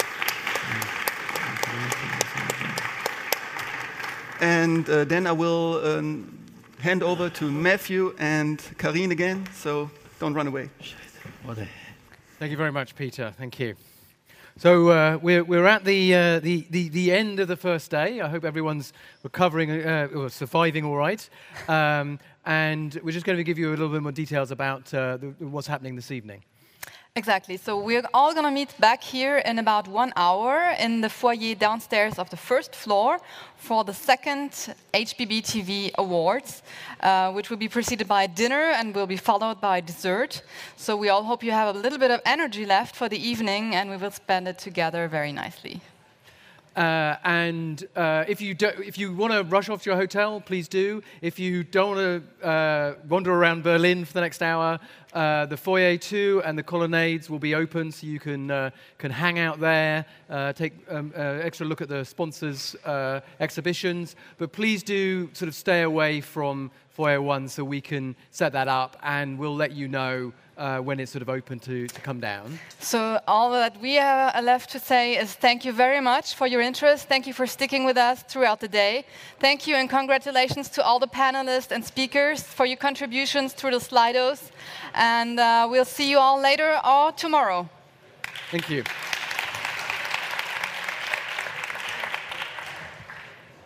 [SPEAKER 7] And uh, then I will um, hand over to Matthew and Karine again, so don't run away.
[SPEAKER 1] Thank you very much, Peter. Thank you. So uh, we're, we're at the, uh, the, the, the end of the first day. I hope everyone's recovering uh, or surviving all right. Um, and we're just going to give you a little bit more details about uh, the, what's happening this evening.
[SPEAKER 6] Exactly. So we're all going to meet back here in about one hour in the foyer downstairs of the first floor for the second H B B T V Awards, uh, which will be preceded by dinner and will be followed by dessert. So we all hope you have a little bit of energy left for the evening, and we will spend it together very nicely.
[SPEAKER 1] Uh, and uh, if you do, if you want to rush off to your hotel, please do. If you don't want to uh, wander around Berlin for the next hour, uh, the foyer two and the colonnades will be open, so you can uh, can hang out there, uh, take um, uh, extra look at the sponsors' uh, exhibitions. But please do sort of stay away from foyer one, so we can set that up, and we'll let you know Uh, when it's sort of open to, to come down.
[SPEAKER 6] So all that we have left to say is thank you very much for your interest. Thank you for sticking with us throughout the day. Thank you and congratulations to all the panelists and speakers for your contributions through the Slidos. And uh, we'll see you all later or tomorrow.
[SPEAKER 1] Thank you.